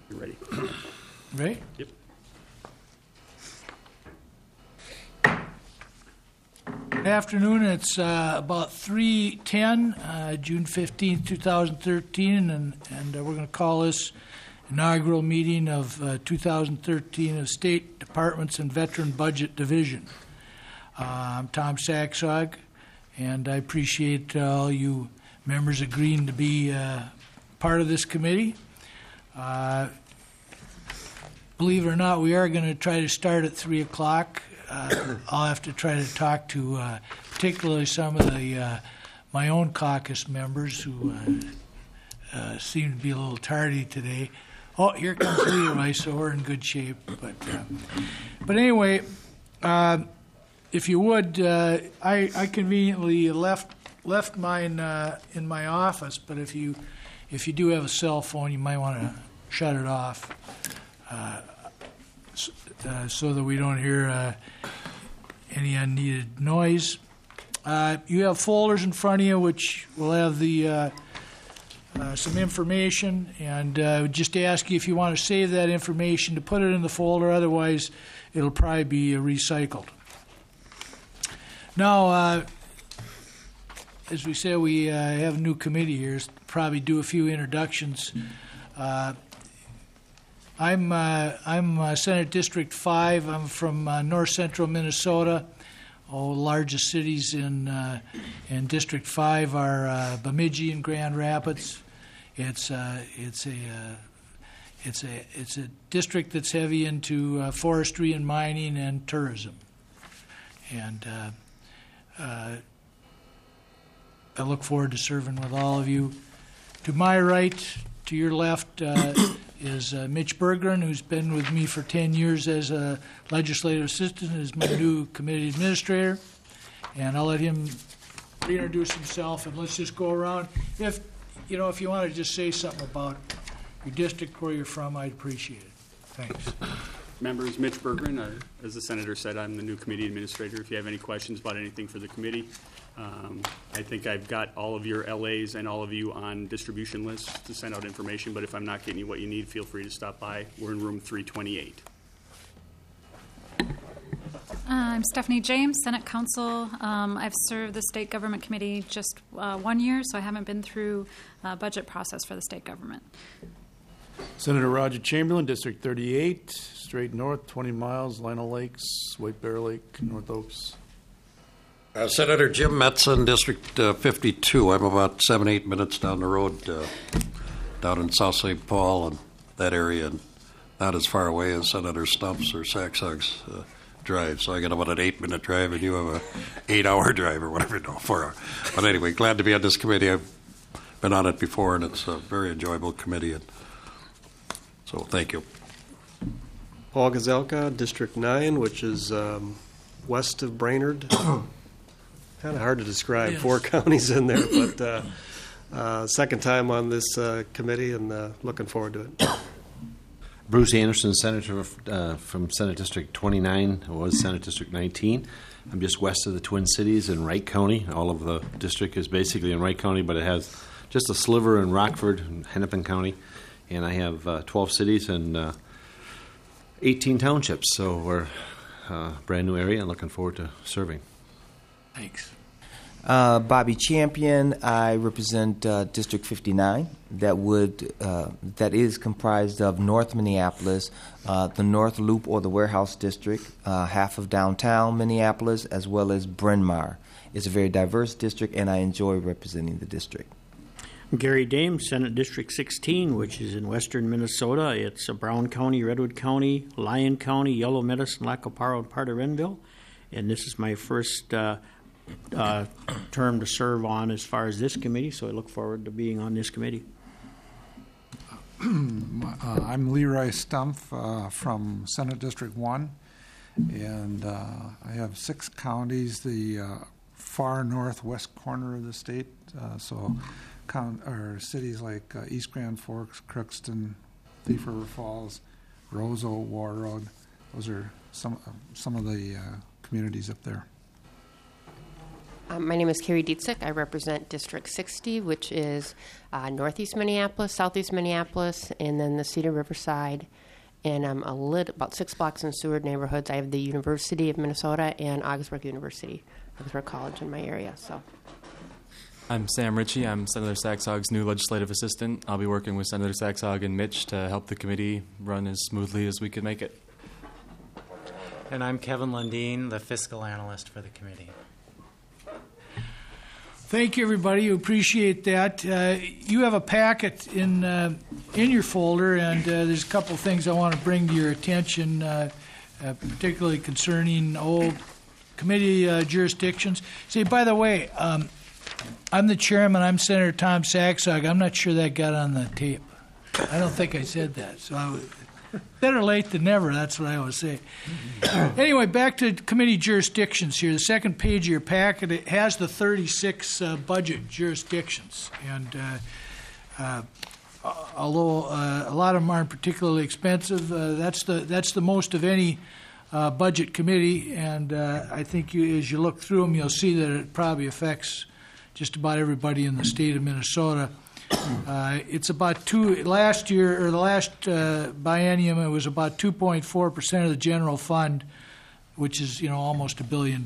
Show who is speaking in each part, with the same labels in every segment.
Speaker 1: You're ready.
Speaker 2: Right?
Speaker 1: Yep.
Speaker 2: Good afternoon. It's about 3:10, June 15th, 2013, and we're going to call this inaugural meeting of 2013 of State Departments and Veteran Budget Division. I'm Tom Saxog, and I appreciate all you members agreeing to be part of this committee. Believe it or not, we are going to try to start at 3 o'clock. I'll have to try to talk to particularly some of the my own caucus members who seem to be a little tardy today. Oh, here comes Leroy, so we're in good shape. But anyway, if you would, I conveniently left mine in my office. But if you do have a cell phone, you might want to shut it off so that we don't hear any unneeded noise. You have folders in front of you, which will have the some information, and just ask you if you want to save that information to put it in the folder. Otherwise, it'll probably be recycled. Now, as we said, we have a new committee here. So probably do a few introductions. I'm Senate District 5. I'm from north central Minnesota. The largest cities in District 5 are Bemidji and Grand Rapids. It's a district that's heavy into forestry and mining and tourism. And I look forward to serving with all of you. To my right, to your left, is Mitch Berggren, who's been with me for 10 years as a legislative assistant, is my new committee administrator. And I'll let him reintroduce himself, and let's just go around. If you want to just say something about your district, where you're from, I'd appreciate it. Thanks.
Speaker 1: Members, Mitch Berggren. As the senator said, I'm the new committee administrator. If you have any questions about anything for the committee, I think I've got all of your LAs and all of you on distribution lists to send out information, but if I'm not getting you what you need, feel free to stop by. We're in room 328.
Speaker 3: I'm Stephanie James, Senate Counsel. I've served the State Government Committee just 1 year, so I haven't been through budget process for the state government.
Speaker 4: Senator Roger Chamberlain, District 38, straight north, 20 miles, Lino Lakes, White Bear Lake, North Oaks.
Speaker 5: Senator Jim Metzen, District 52. I'm about 7-8 minutes down the road, down in South St. Paul and that area, and not as far away as Senator Stump's or Saxog's drive. So I got about an 8-minute drive, and you have a 8-hour drive or whatever, 4 hour. But anyway, glad to be on this committee. I've been on it before, and it's a very enjoyable committee. And so thank you.
Speaker 6: Paul Gazelka, District 9, which is west of Brainerd. Kind of hard to describe. Yes. 4 counties in there, but second time on this committee, and looking forward to it.
Speaker 7: Bruce Anderson, Senator from Senate District 29. I was Senate District 19. I'm just west of the Twin Cities in Wright County. All of the district is basically in Wright County, but it has just a sliver in Rockford and Hennepin County. And I have 12 cities and 18 townships. So we're a brand new area and looking forward to serving.
Speaker 2: Thanks.
Speaker 8: Bobby Champion. I represent District 59. That is comprised of North Minneapolis, the North Loop or the Warehouse District, half of downtown Minneapolis, as well as Bryn Mawr. It's a very diverse district, and I enjoy representing the district.
Speaker 9: Gary Dame, Senate District 16, which is in western Minnesota. It's Brown County, Redwood County, Lyon County, Yellow Medicine, Lacoparo, and part of Renville. And this is my first term to serve on as far as this committee, so I look forward to being on this committee.
Speaker 10: I'm Leroy Stumpf from Senate District 1, and I have 6 counties, the far northwest corner of the state, or cities like East Grand Forks, Crookston, Thief River Falls, Roseau, Warroad. Those are some of the communities up there.
Speaker 11: My name is Carrie Dietzick. I represent District 60, which is northeast Minneapolis, southeast Minneapolis, and then the Cedar Riverside. And I'm about 6 blocks in Seward neighborhoods. I have the University of Minnesota and Augsburg University, Augsburg College in my area. So,
Speaker 12: I'm Sam Ritchie. I'm Senator Saxhog's new legislative assistant. I'll be working with Senator Saxhog and Mitch to help the committee run as smoothly as we could make it.
Speaker 13: And I'm Kevin Lundeen, the fiscal analyst for the committee.
Speaker 2: Thank you, everybody. We appreciate that. You have a packet in your folder, and there's a couple of things I want to bring to your attention, particularly concerning old committee jurisdictions. See, by the way, I'm the chairman. I'm Senator Tom Saxhog. I'm not sure that got on the tape. I don't think I said that. So better late than never. That's what I always say. Anyway, back to committee jurisdictions here. The second page of your packet, it has the 36 budget jurisdictions. And although a lot of them aren't particularly expensive, that's the most of any budget committee. And I think as you look through them, you'll see that it probably affects just about everybody in the state of Minnesota. It's about last year, or the last biennium, it was about 2.4% of the general fund, which is almost $1 billion.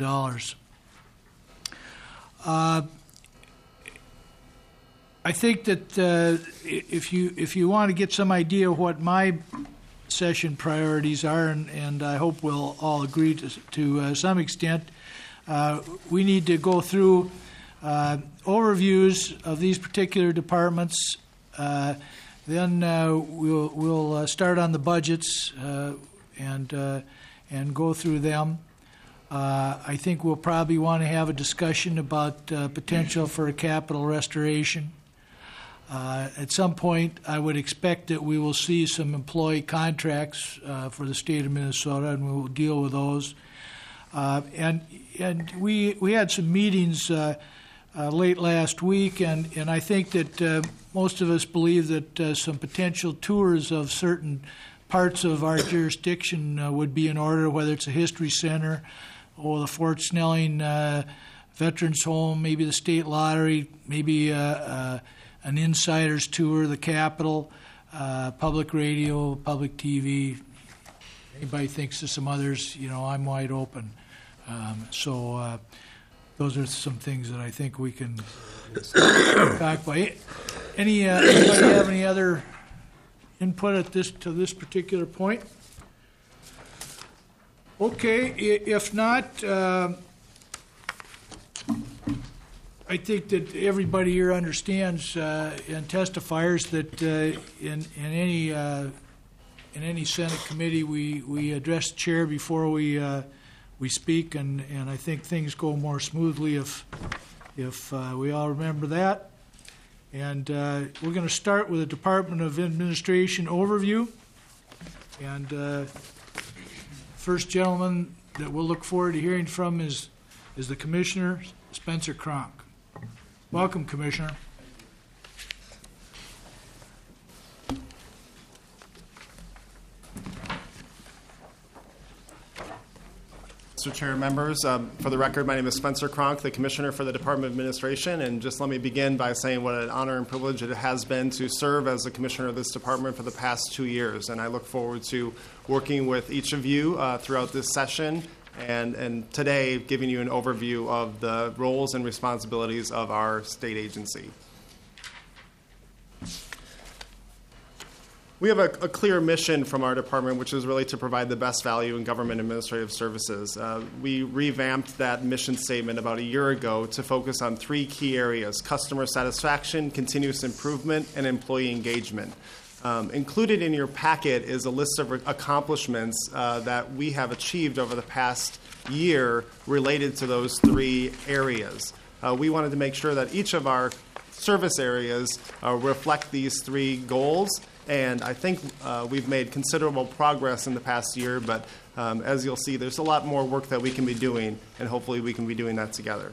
Speaker 2: I think that if you want to get some idea of what my session priorities are, and I hope we'll all agree to some extent, we need to go through overviews of these particular departments. Then we'll start on the budgets and go through them. I think we'll probably want to have a discussion about potential for a capital restoration. At some point, I would expect that we will see some employee contracts for the state of Minnesota, and we will deal with those. And we had some meetings late last week, and I think that most of us believe that some potential tours of certain parts of our jurisdiction would be in order, whether it's a history center or the Fort Snelling Veterans Home, maybe the State Lottery, maybe an insider's tour, the Capitol, public radio, public TV. Anybody thinks of some others, I'm wide open. So those are some things that I think we can talk about. Anybody have any other input to this particular point? Okay, if not, I think that everybody here understands and testifiers that in any Senate committee we address the chair before we speak, and I think things go more smoothly if we all remember that. And we're going to start with the Department of Administration overview. And first gentleman that we'll look forward to hearing from is the Commissioner, Spencer Cronk. Welcome, Commissioner.
Speaker 14: Mr. Chair, members, for the record, my name is Spencer Cronk, the Commissioner for the Department of Administration, and just let me begin by saying what an honor and privilege it has been to serve as the Commissioner of this department for the past 2 years, and I look forward to working with each of you throughout this session and today giving you an overview of the roles and responsibilities of our state agency. We have a clear mission from our department, which is really to provide the best value in government administrative services. We revamped that mission statement about a year ago to focus on 3 key areas: customer satisfaction, continuous improvement, and employee engagement. Included in your packet is a list of accomplishments that we have achieved over the past year related to those 3 areas. We wanted to make sure that each of our service areas reflect these 3 goals. And I think we've made considerable progress in the past year, but as you'll see, there's a lot more work that we can be doing, and hopefully we can be doing that together.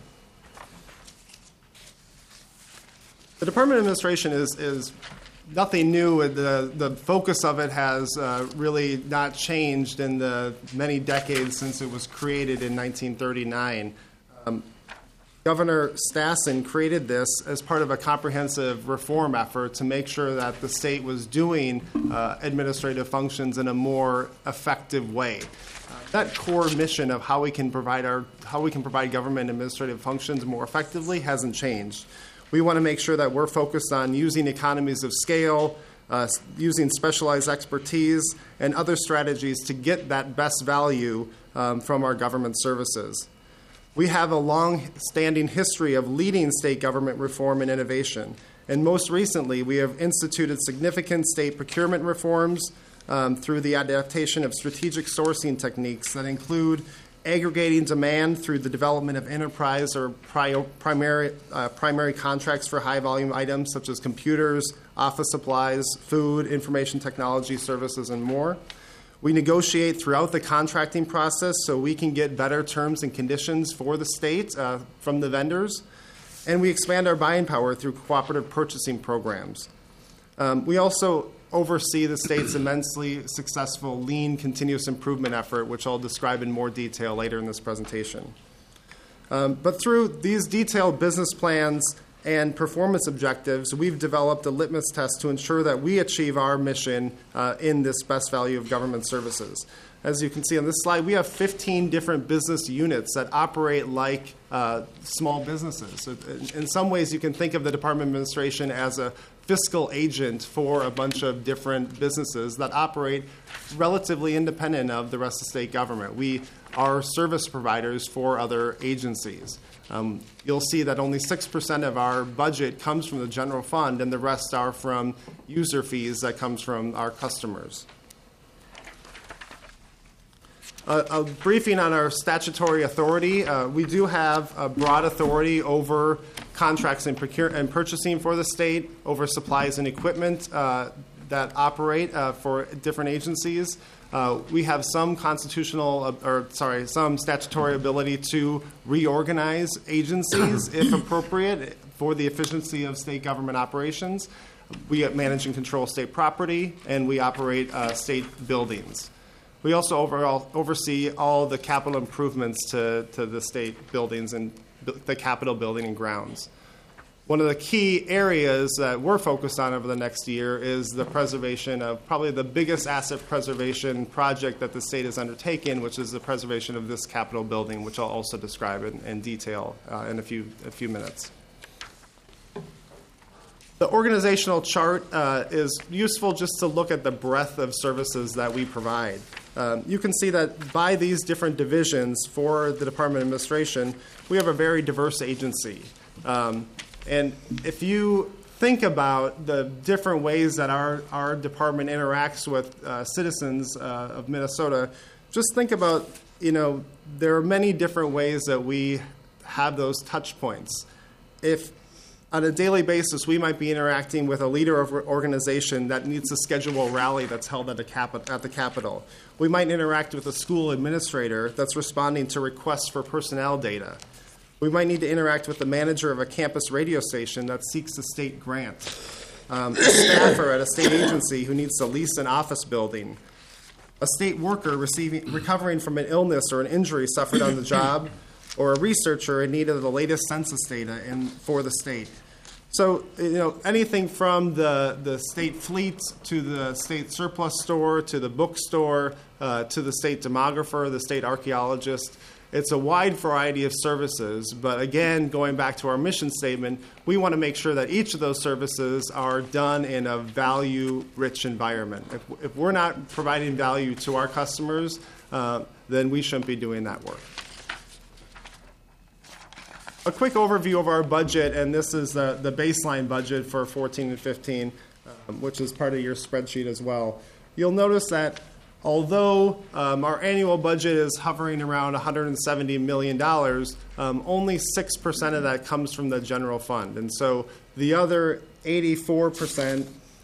Speaker 14: The Department of Administration is nothing new. The focus of it has really not changed in the many decades since it was created in 1939. Governor Stassen created this as part of a comprehensive reform effort to make sure that the state was doing administrative functions in a more effective way. That core mission of how we can provide government administrative functions more effectively hasn't changed. We want to make sure that we're focused on using economies of scale, using specialized expertise, and other strategies to get that best value from our government services. We have a long-standing history of leading state government reform and innovation. And most recently, we have instituted significant state procurement reforms through the adaptation of strategic sourcing techniques that include aggregating demand through the development of enterprise or primary contracts for high-volume items such as computers, office supplies, food, information technology services, and more. We negotiate throughout the contracting process so we can get better terms and conditions for the state from the vendors. And we expand our buying power through cooperative purchasing programs. We also oversee the state's immensely successful lean continuous improvement effort, which I'll describe in more detail later in this presentation. But through these detailed business plans and performance objectives, we've developed a litmus test to ensure that we achieve our mission in this best value of government services. As you can see on this slide, we have 15 different business units that operate like small businesses. So in some ways, you can think of the Department of Administration as a fiscal agent for a bunch of different businesses that operate relatively independent of the rest of state government. We are service providers for other agencies. You'll see that only 6% of our budget comes from the general fund, and the rest are from user fees that comes from our customers. A briefing on our statutory authority. We do have a broad authority over contracts and purchasing for the state, over supplies and equipment that operate for different agencies. We have some some statutory ability to reorganize agencies if appropriate for the efficiency of state government operations. We manage and control state property, and we operate state buildings. We also oversee all the capital improvements to the state buildings and the Capitol building and grounds. One of the key areas that we're focused on over the next year is the preservation of probably the biggest asset preservation project that the state has undertaken, which is the preservation of this Capitol building, which I'll also describe in detail in a few minutes. The organizational chart is useful just to look at the breadth of services that we provide. You can see that by these different divisions for the Department of Administration, we have a very diverse agency. And if you think about the different ways that our department interacts with citizens of Minnesota, just think about, there are many different ways that we have those touch points. If on a daily basis, we might be interacting with a leader of an organization that needs to schedule a rally that's held at the Capitol. We might interact with a school administrator that's responding to requests for personnel data. We might need to interact with the manager of a campus radio station that seeks a state grant, a staffer at a state agency who needs to lease an office building, a state worker recovering from an illness or an injury suffered on the job, or a researcher in need of the latest census data for the state. So, anything from the state fleet to the state surplus store to the bookstore to the state demographer, the state archaeologist. It's a wide variety of services, but again, going back to our mission statement, we want to make sure that each of those services are done in a value-rich environment. If we're not providing value to our customers, then we shouldn't be doing that work. A quick overview of our budget, and this is the baseline budget for 14 and 15, which is part of your spreadsheet as well. You'll notice that although our annual budget is hovering around $170 million, only 6% of that comes from the general fund. And so the other 84%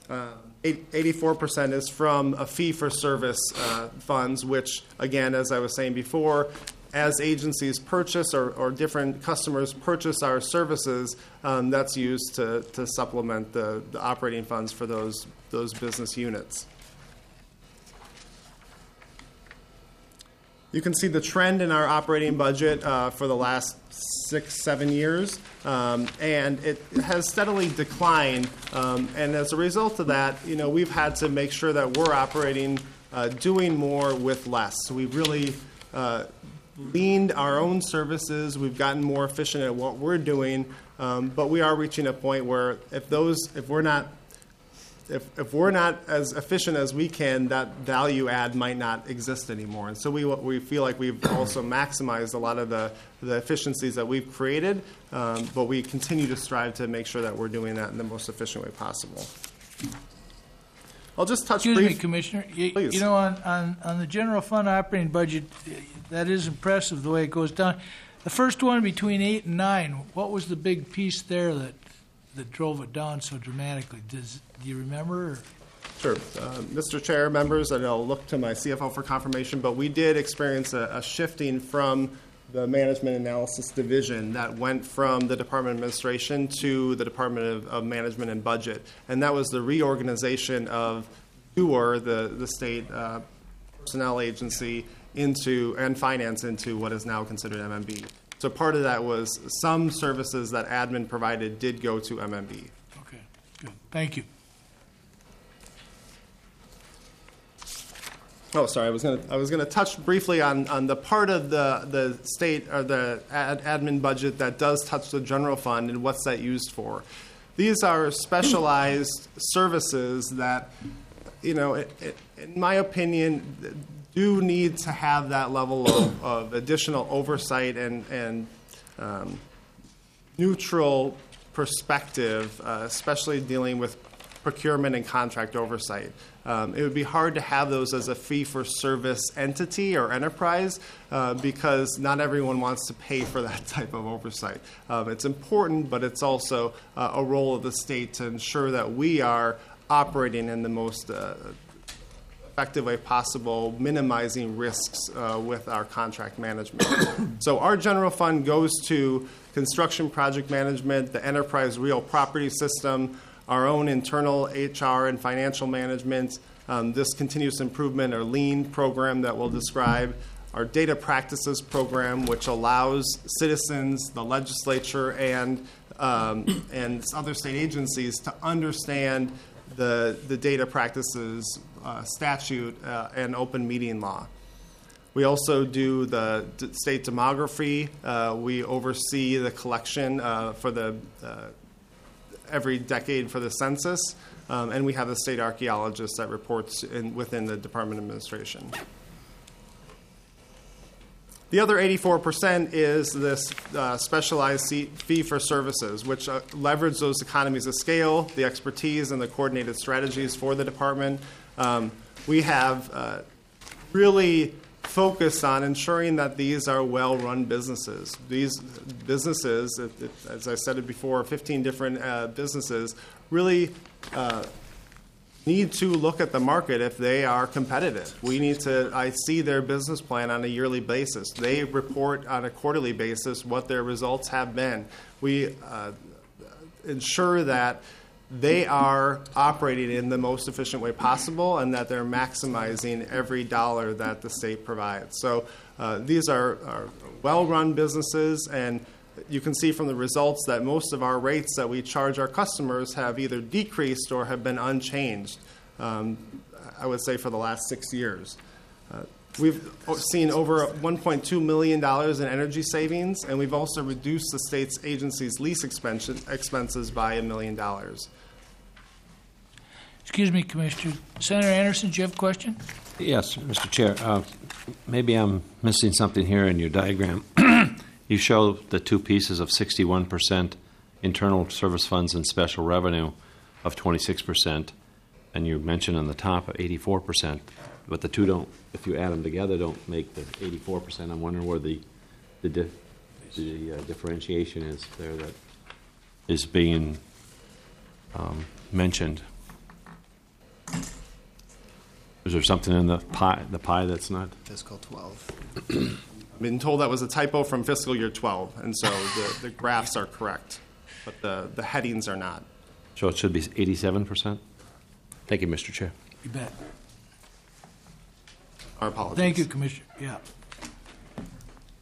Speaker 14: is from a fee-for-service funds, which, again, as I was saying before, as agencies purchase or different customers purchase our services, that's used to supplement the operating funds for those business units. You can see the trend in our operating budget for the last 6-7 years, and it has steadily declined. And as a result of that, we've had to make sure that we're operating, doing more with less. So we've really leaned our own services. We've gotten more efficient at what we're doing, but we are reaching a point where if we're not as efficient as we can, that value add might not exist anymore. And so we feel like we've also maximized a lot of the efficiencies that we've created, but we continue to strive to make sure that we're doing that in the most efficient way possible. I'll just touch
Speaker 2: Excuse
Speaker 14: briefly.
Speaker 2: me, Commissioner.
Speaker 14: Please.
Speaker 2: On the general fund operating budget, that is impressive the way it goes down. The first one between 8 and 9, what was the big piece there that drove it down so dramatically? Do you remember? Or?
Speaker 14: Sure. Mr. Chair, members, and I'll look to my CFO for confirmation, but we did experience a shifting from the Management Analysis Division that went from the Department of Administration to the Department of Management and Budget. And that was the reorganization of DOER, the state personnel agency, and finance into what is now considered MMB. So part of that was some services that admin provided did go to MMB.
Speaker 2: Okay, good. Thank you.
Speaker 14: Oh, sorry. I was going to touch briefly on the part of the state or the admin budget that does touch the general fund and what's that used for. These are specialized services that, in my opinion, do need to have that level of additional oversight and neutral perspective, especially dealing with procurement and contract oversight. It would be hard to have those as a fee-for-service entity or enterprise because not everyone wants to pay for that type of oversight. It's important, but it's also a role of the state to ensure that we are operating in the most effective way possible, minimizing risks with our contract management. So our general fund goes to construction project management, the enterprise real property system, our own internal HR and financial management, this continuous improvement or lean program that we'll describe, our data practices program, which allows citizens, the legislature, and other state agencies to understand the data practices statute and open meeting law. We also do the state demography. We oversee the collection for the every decade for the census, and we have a state archaeologist that reports within the Department of Administration. The other 84% is this specialized fee for services, which leverage those economies of scale, the expertise, and the coordinated strategies for the department. We have really focused on ensuring that these are well-run businesses. These businesses, as I said it before, 15 different businesses, really need to look at the market if they are competitive. I see their business plan on a yearly basis. They report on a quarterly basis what their results have been. We ensure that they are operating in the most efficient way possible and that they're maximizing every dollar that the state provides. So these are well-run businesses, and you can see from the results that most of our rates that we charge our customers have either decreased or have been unchanged, I would say, for the last 6 years. We've seen over $1.2 million in energy savings, and we've also reduced the state's agency's lease expenses by $1 million.
Speaker 2: Excuse me, Commissioner. Senator Anderson, do you have a question?
Speaker 7: Yes, Mr. Chair. Maybe I'm missing something here in your diagram. You show the two pieces of 61% internal service funds and special revenue of 26%, and you mentioned on the top 84%, but the two don't, if you add them together, don't make the 84%. I'm wondering where the differentiation is there that is being mentioned. Is there something in the pie that's not?
Speaker 14: Fiscal 12. I've been told that was a typo from fiscal year 12, and so the graphs are correct, but the headings are not.
Speaker 7: So it should be 87%? Thank you, Mr. Chair.
Speaker 2: You bet.
Speaker 14: Our apologies.
Speaker 2: Thank you, Commissioner. Yeah.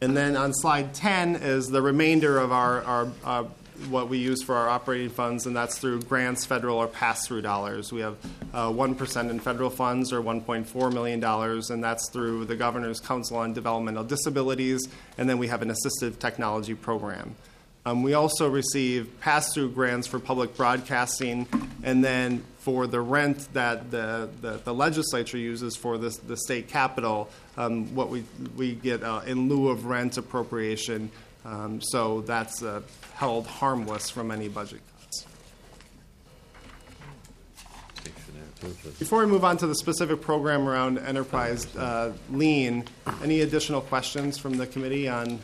Speaker 14: And then on slide 10 is the remainder of our what we use for our operating funds, and that's through grants, federal, or pass-through dollars. We have 1% in federal funds, or $1.4 million, and that's through the Governor's Council on Developmental Disabilities, and then we have an assistive technology program. We also receive pass-through grants for public broadcasting, and then for the rent that the legislature uses for the state capitol, what we get in lieu of rent appropriation. So that's held harmless from any budget cuts. Before we move on to the specific program around enterprise lean, any additional questions from the committee on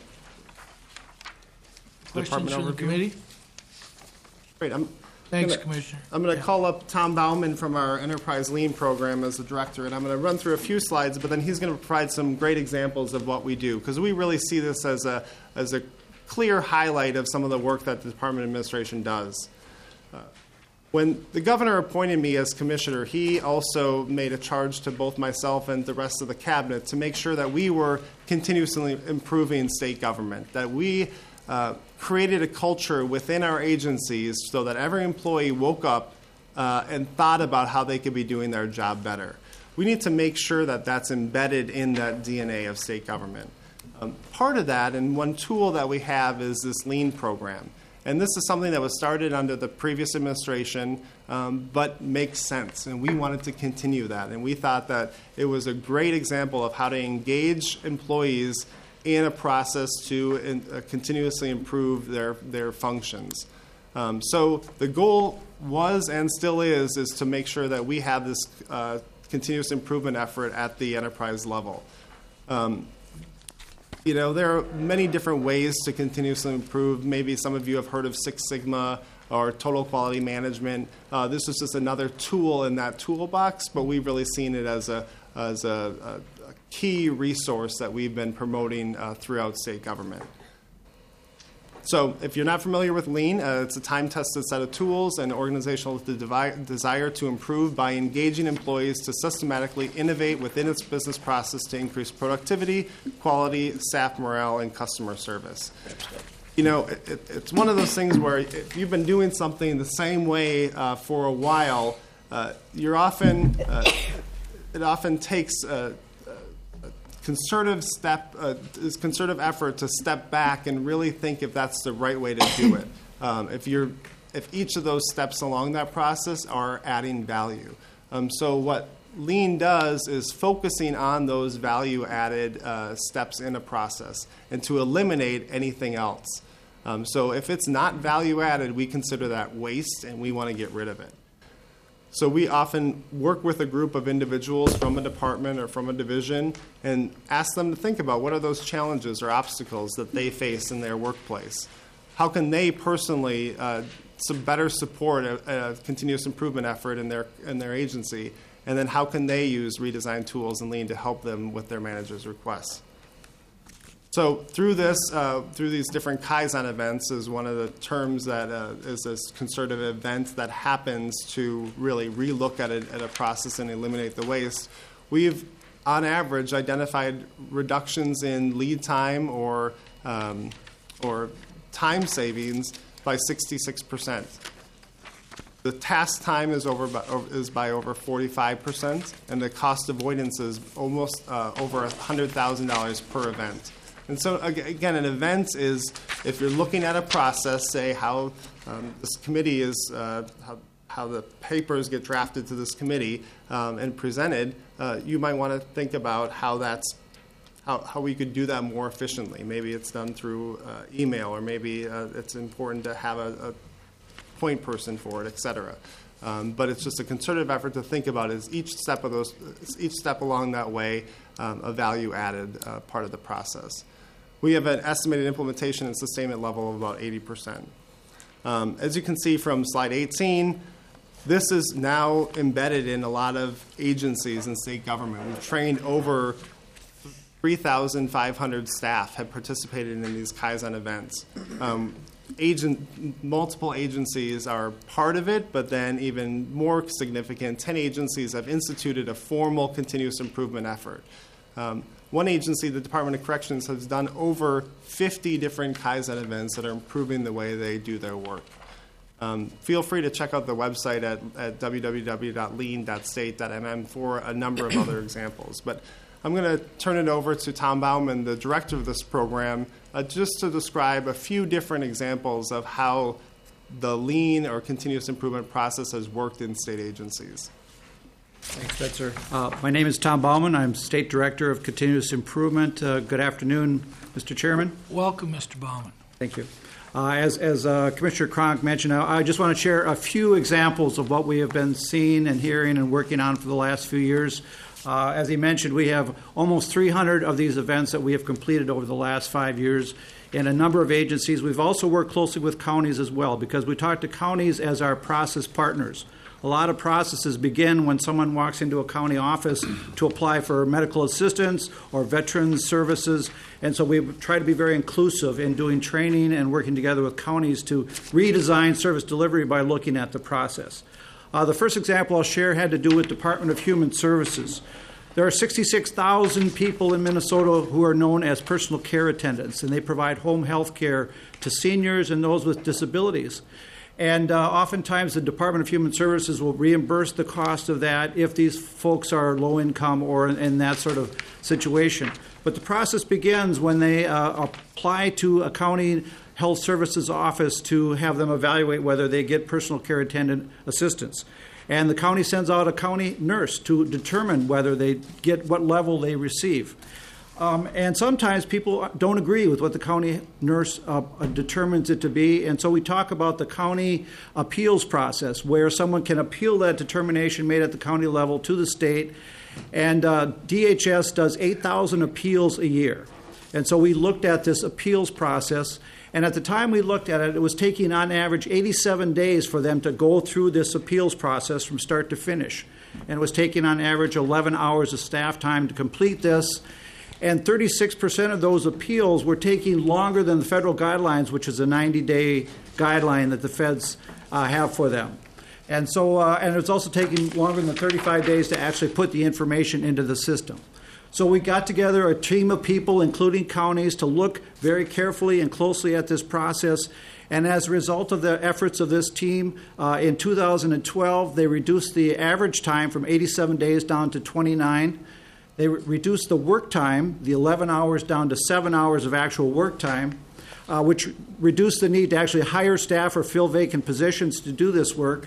Speaker 2: Questions from the committee?
Speaker 14: Great.
Speaker 2: Thanks, Commissioner.
Speaker 14: I'm going to call up Tom Bauman from our Enterprise Lean program as the director, and I'm going to run through a few slides, but then he's going to provide some great examples of what we do, because we really see this as a clear highlight of some of the work that the Department of Administration does. When the governor appointed me as commissioner, he also made a charge to both myself and the rest of the cabinet to make sure that we were continuously improving state government, that we created a culture within our agencies so that every employee woke up and thought about how they could be doing their job better. We need to make sure that that's embedded in that DNA of state government. Part of that, and one tool that we have, is this LEAN program. And this is something that was started under the previous administration, but makes sense. And we wanted to continue that. And we thought that it was a great example of how to engage employees in a process to continuously improve their functions. So the goal was and still is to make sure that we have this continuous improvement effort at the enterprise level. There are many different ways to continuously improve. Maybe some of you have heard of Six Sigma or total quality management. This is just another tool in that toolbox, but we've really seen it as a key resource that we've been promoting throughout state government. So if you're not familiar with Lean, it's a time-tested set of tools and organizational desire to improve by engaging employees to systematically innovate within its business process to increase productivity, quality, staff morale, and customer service. It's one of those things where if you've been doing something the same way for a while, it often takes concerted effort to step back and really think if that's the right way to do it. If each of those steps along that process are adding value. So what Lean does is focusing on those value-added steps in a process and to eliminate anything else. So if it's not value-added, we consider that waste and we want to get rid of it. So we often work with a group of individuals from a department or from a division and ask them to think about what are those challenges or obstacles that they face in their workplace. How can they personally better support a continuous improvement effort in their agency? And then how can they use redesigned tools and Lean to help them with their manager's requests? So through these different Kaizen events is one of the terms that is this concerted event that happens to really relook at a process and eliminate the waste. We've, on average, identified reductions in lead time or time savings by 66%. The task time is by over 45%, and the cost avoidance is almost over $100,000 per event. And so, again, an event is, if you're looking at a process, say how this committee is, how the papers get drafted to this committee and presented, you might want to think about how we could do that more efficiently. Maybe it's done through email, or maybe it's important to have a point person for it, et cetera. But it's just a concerted effort to think about is each step along that way a value-added part of the process. We have an estimated implementation and sustainment level of about 80%. As you can see from slide 18, this is now embedded in a lot of agencies and state government. We've trained over 3,500 staff have participated in these Kaizen events. Multiple agencies are part of it, but then even more significant, 10 agencies have instituted a formal continuous improvement effort. One agency, the Department of Corrections, has done over 50 different Kaizen events that are improving the way they do their work. Feel free to check out the website at www.lean.state.mm for a number of other examples. But I'm going to turn it over to Tom Bauman, the director of this program, just to describe a few different examples of how the lean or continuous improvement process has worked in state agencies.
Speaker 15: Thanks, Spencer. My name is Tom Bauman. I'm State Director of Continuous Improvement. Good afternoon, Mr. Chairman.
Speaker 2: Welcome, Mr. Bauman.
Speaker 15: Thank you. As Commissioner Cronk mentioned, I just want to share a few examples of what we have been seeing and hearing and working on for the last few years. As he mentioned, we have almost 300 of these events that we have completed over the last 5 years in a number of agencies. We've also worked closely with counties as well because we talk to counties as our process partners. A lot of processes begin when someone walks into a county office to apply for medical assistance or veterans services, and so we try to be very inclusive in doing training and working together with counties to redesign service delivery by looking at the process. The first example I'll share had to do with Department of Human Services. There are 66,000 people in Minnesota who are known as personal care attendants, and they provide home health care to seniors and those with disabilities. And oftentimes the Department of Human Services will reimburse the cost of that if these folks are low income or in that sort of situation. But the process begins when they apply to a county health services office to have them evaluate whether they get personal care attendant assistance. And the county sends out a county nurse to determine whether they get what level they receive. And sometimes people don't agree with what the county nurse determines it to be. And so we talk about the county appeals process where someone can appeal that determination made at the county level to the state. And DHS does 8,000 appeals a year. And so we looked at this appeals process. And at the time we looked at it, it was taking on average 87 days for them to go through this appeals process from start to finish. And it was taking on average 11 hours of staff time to complete this. And 36% of those appeals were taking longer than the federal guidelines, which is a 90-day guideline that the feds have for them. And so, and it's also taking longer than 35 days to actually put the information into the system. So we got together a team of people, including counties, to look very carefully and closely at this process. And as a result of the efforts of this team, in 2012, they reduced the average time from 87 days down to 29. They reduced the work time, the 11 hours, down to 7 hours of actual work time, which reduced the need to actually hire staff or fill vacant positions to do this work.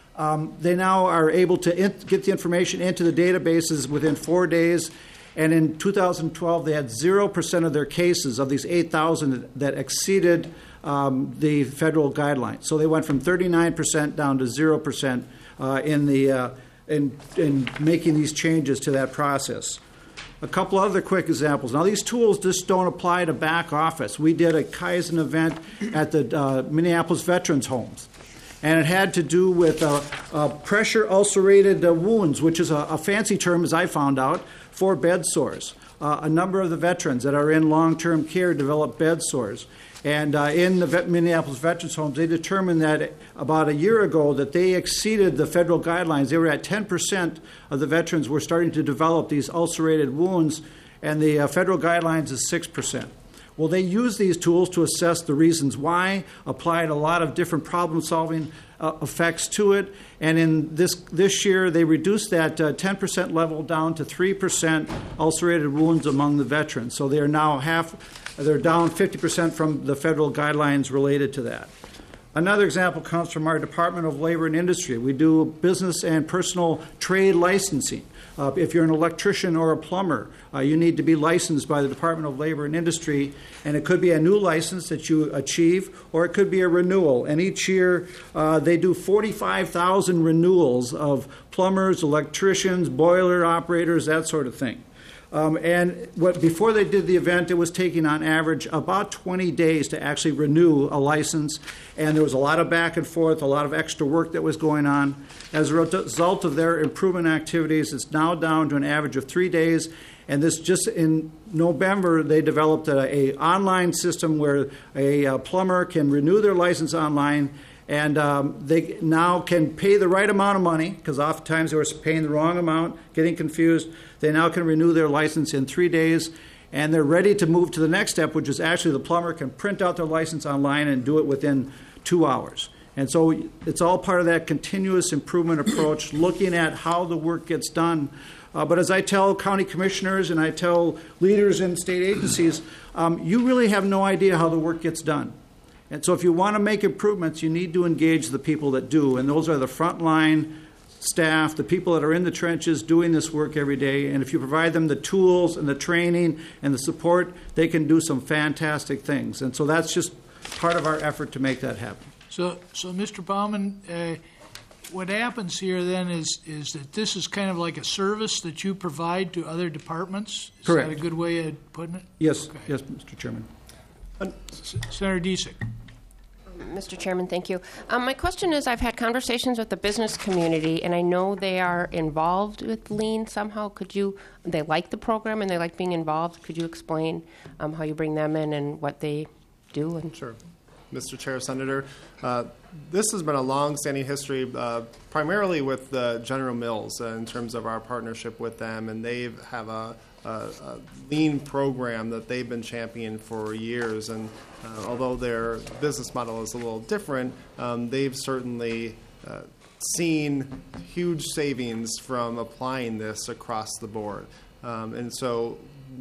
Speaker 15: They now are able to get the information into the databases within 4 days. And in 2012, they had 0% of their cases of these 8,000 that exceeded the federal guidelines. So they went from 39% down to 0% in making these changes to that process. A couple other quick examples. Now, these tools just don't apply to back office. We did a Kaizen event at the Minneapolis Veterans Homes, and it had to do with pressure ulcerated wounds, which is a fancy term, as I found out, for bed sores. A number of the veterans that are in long-term care develop bed sores. And in the Minneapolis Veterans Homes, they determined that about a year ago that they exceeded the federal guidelines. They were at 10% of the veterans were starting to develop these ulcerated wounds, and the federal guidelines is 6%. Well, they used these tools to assess the reasons why, applied a lot of different problem-solving effects to it, and in this year they reduced that 10% level down to 3% ulcerated wounds among the veterans. So they are now they're down 50% from the federal guidelines related to that. Another example comes from our Department of Labor and Industry. We do business and personal trade licensing. If you're an electrician or a plumber, you need to be licensed by the Department of Labor and Industry, and it could be a new license that you achieve, or it could be a renewal. And each year they do 45,000 renewals of plumbers, electricians, boiler operators, that sort of thing. Before they did the event, it was taking on average about 20 days to actually renew a license, and there was a lot of back and forth, a lot of extra work that was going on. As a result of their improvement activities, it's now down to an average of 3 days, and this just in November, they developed an online system where a plumber can renew their license online, And they now can pay the right amount of money, because oftentimes they were paying the wrong amount, getting confused. They now can renew their license in 3 days, and they're ready to move to the next step, which is actually the plumber can print out their license online and do it within 2 hours. And so it's all part of that continuous improvement approach, looking at how the work gets done. But as I tell county commissioners and I tell leaders in state agencies, you really have no idea how the work gets done. And so if you want to make improvements, you need to engage the people that do. And those are the frontline staff, the people that are in the trenches doing this work every day. And if you provide them the tools and the training and the support, they can do some fantastic things. And so that's just part of our effort to make that happen.
Speaker 2: So Mr. Baumann, what happens here then is that this is kind of like a service that you provide to other departments? Is
Speaker 15: Correct.
Speaker 2: that a good way of putting it?
Speaker 15: Yes,
Speaker 2: okay.
Speaker 15: Yes, Mr. Chairman.
Speaker 2: Senator Disick.
Speaker 11: Mr. Chairman, thank you. My question is, I've had conversations with the business community, and I know they are involved with Lean somehow. They like the program and they like being involved. Could you explain how you bring them in and what they do?
Speaker 14: Sure. Mr. Chair, Senator, this has been a long-standing history, primarily with General Mills in terms of our partnership with them, and they have a Lean program that they've been championing for years. And although their business model is a little different, they've certainly seen huge savings from applying this across the board. And so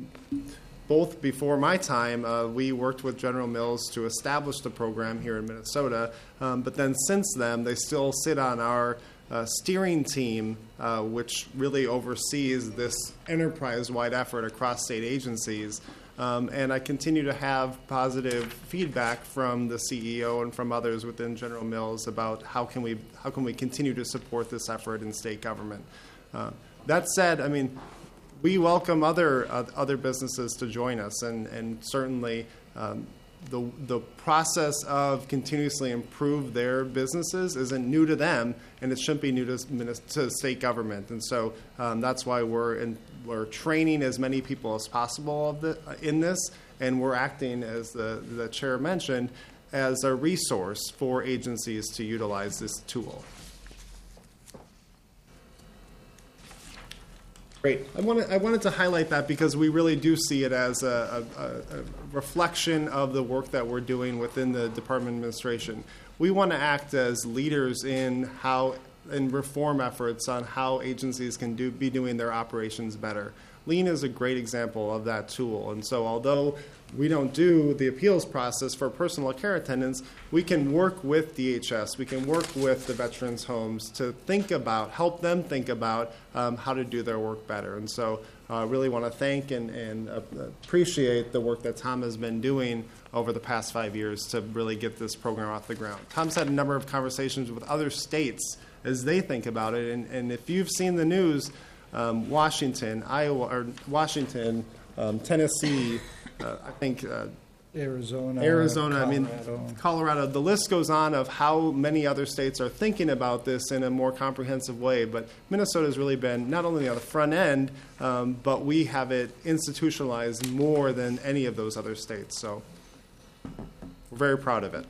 Speaker 14: both before my time, we worked with General Mills to establish the program here in Minnesota, but then since then, they still sit on our steering team, which really oversees this enterprise-wide effort across state agencies. And I continue to have positive feedback from the CEO and from others within General Mills about how can we continue to support this effort in state government. That said, I mean, we welcome other businesses to join us, and certainly the process of continuously improve their businesses isn't new to them, and it shouldn't be new to state government. And so that's why we're training as many people as possible in this, and we're acting, as the chair mentioned, as a resource for agencies to utilize this tool. Great. I wanted to highlight that because we really do see it as a reflection of the work that we're doing within the Department of Administration. We want to act as leaders in reform efforts on how agencies can be doing their operations better. Lean is a great example of that tool. And so although we don't do the appeals process for personal care attendants, we can work with DHS, we can work with the veterans' homes to help them think about how to do their work better. And so I really want to thank and appreciate the work that Tom has been doing over the past 5 years to really get this program off the ground. Tom's had a number of conversations with other states as they think about it. And if you've seen the news, Washington, Tennessee, I think
Speaker 10: Arizona,
Speaker 14: Colorado. I mean, Colorado. The list goes on of how many other states are thinking about this in a more comprehensive way. But Minnesota has really been not only on the front end, but we have it institutionalized more than any of those other states. So we're very proud of it.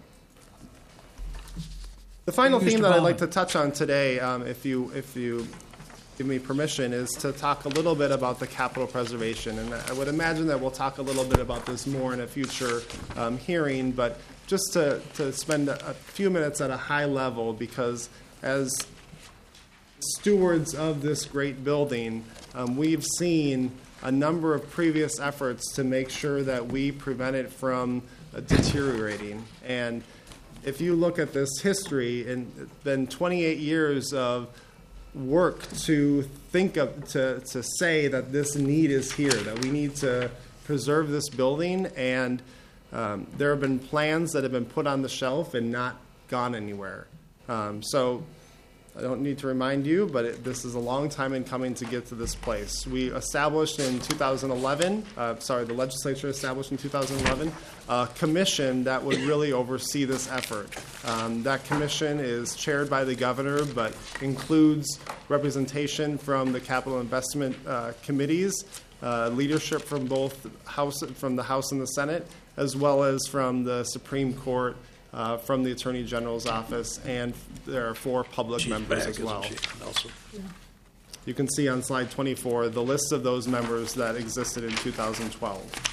Speaker 14: The final theme that I'd like to touch on today, if you give me permission, is to talk a little bit about the capital preservation. And I would imagine that we'll talk a little bit about this more in a future hearing, but just to spend a few minutes at a high level, because as stewards of this great building, we've seen a number of previous efforts to make sure that we prevent it from deteriorating. And if you look at this history, and it's been 28 years of work to say that this need is here, that we need to preserve this building, and there have been plans that have been put on the shelf and not gone anywhere. So I don't need to remind you, but this is a long time in coming to get to this place. We established in 2011, the legislature established in 2011, a commission that would really oversee this effort. That commission is chaired by the governor, but includes representation from the capital investment committees, leadership from both the House and the Senate, as well as from the Supreme Court from the Attorney General's office, and there are 4 public members as well. You can see on slide 24 the list of those members that existed in 2012.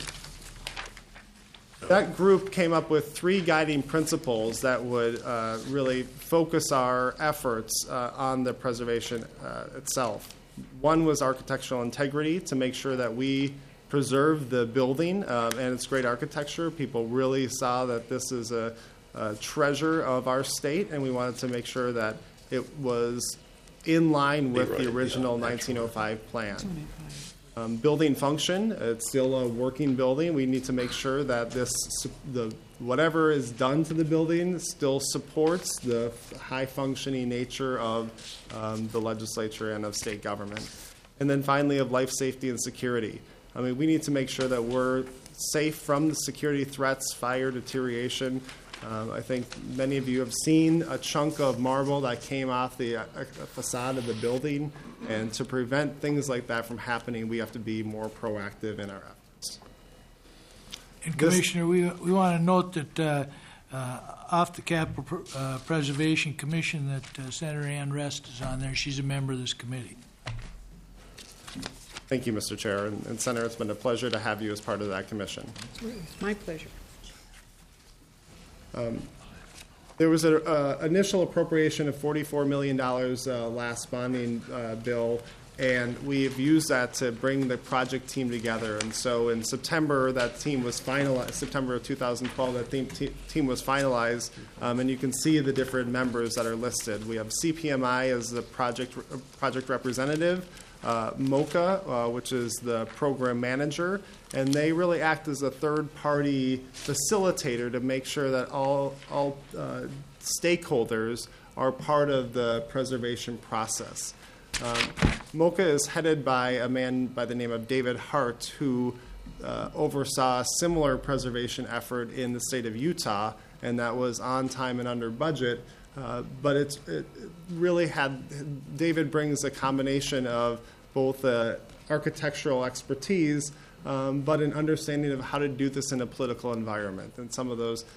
Speaker 14: That group came up with 3 guiding principles that would really focus our efforts on the preservation itself. One was architectural integrity, to make sure that we preserve the building and its great architecture. People really saw that this is a treasure of our state, and we wanted to make sure that it was in line with the original 1905 plan. Building function, it's still a working building. We need to make sure that whatever is done to the building still supports the high-functioning nature of the legislature and of state government. And then finally, of life safety and security. I mean, we need to make sure that we're safe from the security threats, fire, deterioration. I think many of you have seen a chunk of marble that came off the facade of the building, and to prevent things like that from happening, we have to be more proactive in our efforts.
Speaker 2: And Commissioner, we want to note that off the Capital Preservation Commission that Senator Ann Rest is on there. She's a member of this committee.
Speaker 14: Thank you, Mr. Chair. And Senator, it's been a pleasure to have you as part of that commission.
Speaker 16: It's my pleasure.
Speaker 14: There was an initial appropriation of $44 million last bonding bill, and we've used that to bring the project team together. And so in September, that team was finalized. September of 2012, that team was finalized, and you can see the different members that are listed. We have CPMI as the project representative, MOCA, which is the program manager, and they really act as a third-party facilitator to make sure that all stakeholders are part of the preservation process. MOCA is headed by a man by the name of David Hart, who oversaw a similar preservation effort in the state of Utah, and that was on time and under budget. But it really David brings a combination of both architectural expertise, but an understanding of how to do this in a political environment. And some of those,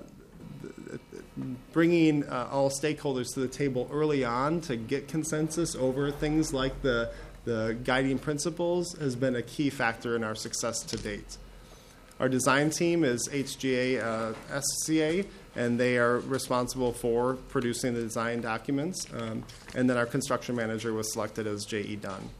Speaker 14: bringing all stakeholders to the table early on to get consensus over things like the guiding principles has been a key factor in our success to date. Our design team is HGA SCA, and they are responsible for producing the design documents. And then our construction manager was selected as J.E. Dunn.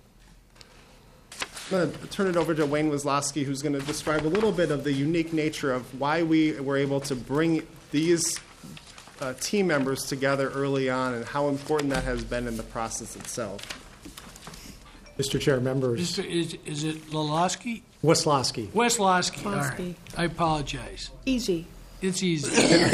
Speaker 14: I'm going to turn it over to Wayne Wysloski, who's going to describe a little bit of the unique nature of why we were able to bring these team members together early on and how important that has been in the process itself.
Speaker 17: Mr. Chair, members.
Speaker 2: Is it Loloski?
Speaker 17: Wysloski.
Speaker 2: Wysloski. All right. I apologize.
Speaker 16: Easy.
Speaker 2: It's easy.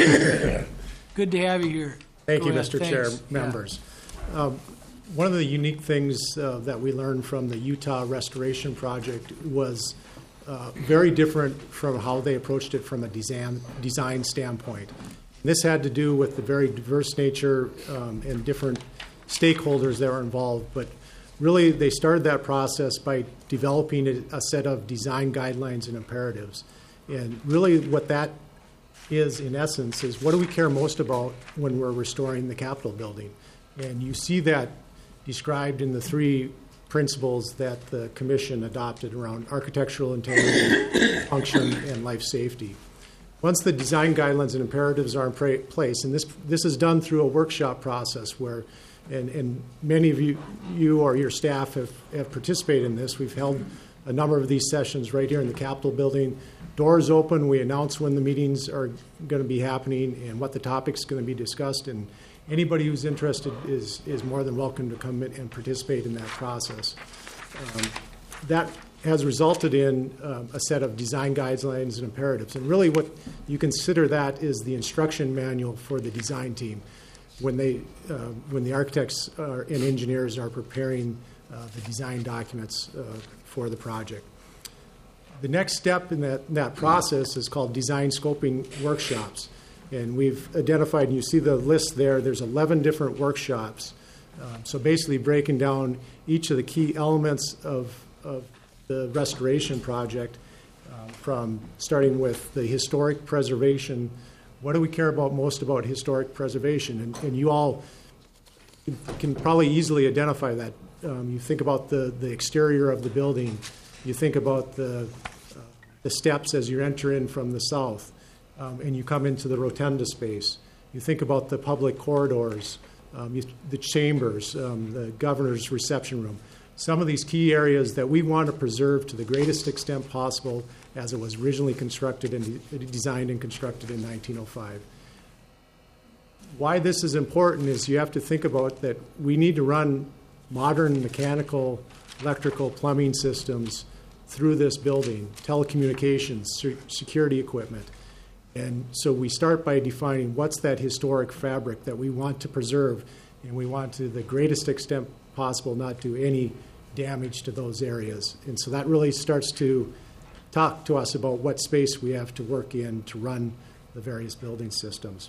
Speaker 2: Good to have you here.
Speaker 17: Thank
Speaker 2: Go
Speaker 17: you,
Speaker 2: ahead.
Speaker 17: Mr.
Speaker 2: Thanks.
Speaker 17: Chair, members. One of the unique things that we learned from the Utah Restoration Project was very different from how they approached it from a design standpoint. This had to do with the very diverse nature and different stakeholders that were involved, but really they started that process by developing a set of design guidelines and imperatives. And really what that is, in essence, is what do we care most about when we're restoring the Capitol building? And you see that described in the 3 principles that the commission adopted around architectural integrity, function, and life safety. Once the design guidelines and imperatives are in place, and this is done through a workshop process where, and many of you or your staff have participated in this. We've held a number of these sessions right here in the Capitol building. Doors open, we announce when the meetings are going to be happening and what the topic's going to be discussed, and anybody who's interested is more than welcome to come in and participate in that process. That has resulted in a set of design guidelines and imperatives. And really what you consider that is the instruction manual for the design team when the architects and engineers are preparing the design documents for the project. The next step in that process is called design scoping workshops. And we've identified, and you see the list there, there's 11 different workshops. So basically breaking down each of the key elements of the restoration project, from starting with the historic preservation, what do we care about most about historic preservation? And you all can probably easily identify that. You think about the exterior of the building. You think about the steps as you enter in from the south, and you come into the rotunda space. You think about the public corridors, the chambers, the governor's reception room. Some of these key areas that we want to preserve to the greatest extent possible as it was originally constructed and designed and constructed in 1905. Why this is important is you have to think about that we need to run modern mechanical, electrical, plumbing systems through this building, telecommunications, security equipment. And so we start by defining what's that historic fabric that we want to preserve, and we want to the greatest extent possible not do any damage to those areas. And so that really starts to talk to us about what space we have to work in to run the various building systems.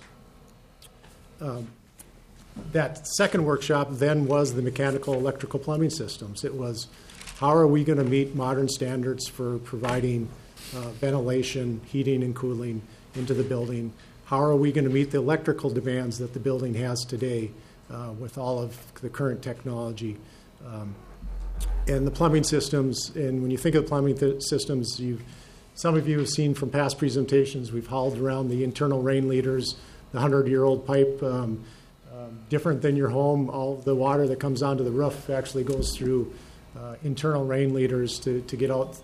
Speaker 17: That second workshop then was the mechanical, electrical, plumbing systems. It was how are we going to meet modern standards for providing ventilation, heating, and cooling into the building? How are we going to meet the electrical demands that the building has today with all of the current technology? And the plumbing systems, and when you think of the plumbing systems, some of you have seen from past presentations, we've hauled around the internal rain leaders, the 100-year-old pipe, different than your home. All the water that comes onto the roof actually goes through internal rain leaders to get out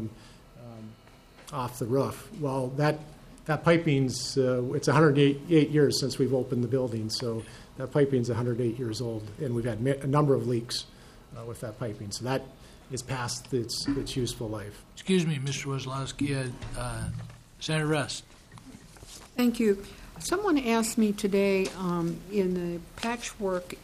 Speaker 17: off the roof. Well, that piping's, it's 108 years since we've opened the building, so that piping's 108 years old, and we've had a number of leaks with that piping. So that is past its useful life.
Speaker 2: Excuse me, Mr. Wozlowski. Senator Rest.
Speaker 16: Thank you. Someone asked me today in the patchwork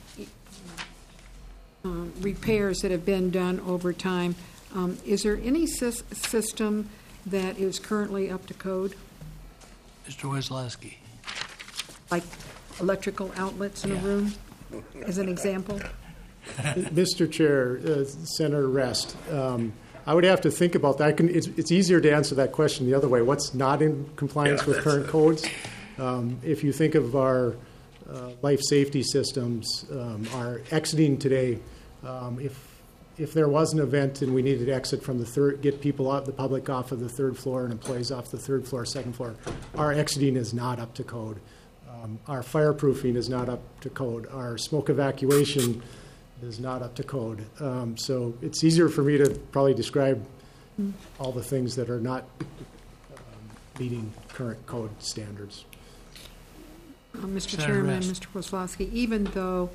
Speaker 16: repairs that have been done over time, is there any system that is currently up to code?
Speaker 2: Mr. Wozlowski.
Speaker 16: Like electrical outlets in a room, as an example?
Speaker 17: Mr. Chair, Senator Rest, I would have to think about that. It's easier to answer that question the other way. What's not in compliance with current codes? If you think of our life safety systems, our exiting today, if there was an event and we needed to exit from the third, get people out, the public off of the third floor and employees off the third floor, second floor, our exiting is not up to code. Our fireproofing is not up to code. Our smoke evacuation is not up to code. So it's easier for me to probably describe all the things that are not meeting current code standards.
Speaker 16: Mr. Chairman, Mr. Wozlowski, even though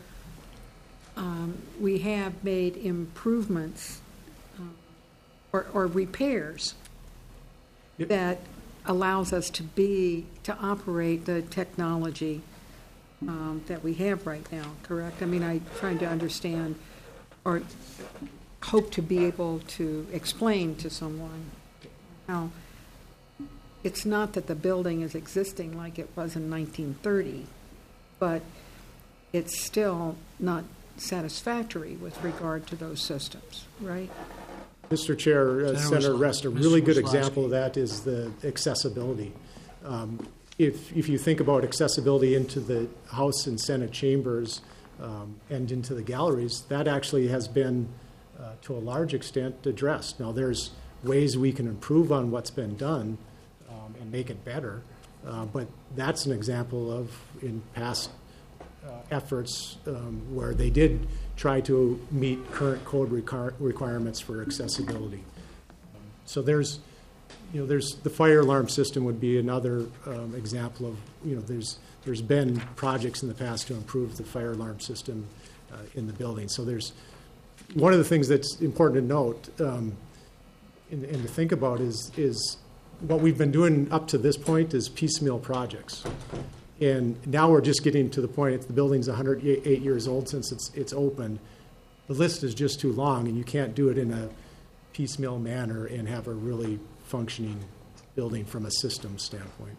Speaker 16: we have made improvements or repairs that allows us to operate the technology that we have right now, correct? I mean, I'm trying to understand or hope to be able to explain to someone how it's not that the building is existing like it was in 1930, but it's still not satisfactory with regard to those systems, right?
Speaker 17: Mr. Chair, Senator Rest, a really good example of that is the accessibility. If you think about accessibility into the House and Senate chambers and into the galleries, that actually has been, to a large extent, addressed. Now, there's ways we can improve on what's been done and make it better, but that's an example of, in past efforts where they did try to meet current code requirements for accessibility. So there's the fire alarm system would be another example of, there's been projects in the past to improve the fire alarm system in the building. So there's one of the things that's important to note and to think about is what we've been doing up to this point is piecemeal projects. And now we're just getting to the point, if the building's 108 years old since it's open, the list is just too long, and you can't do it in a piecemeal manner and have a really functioning building from a system standpoint.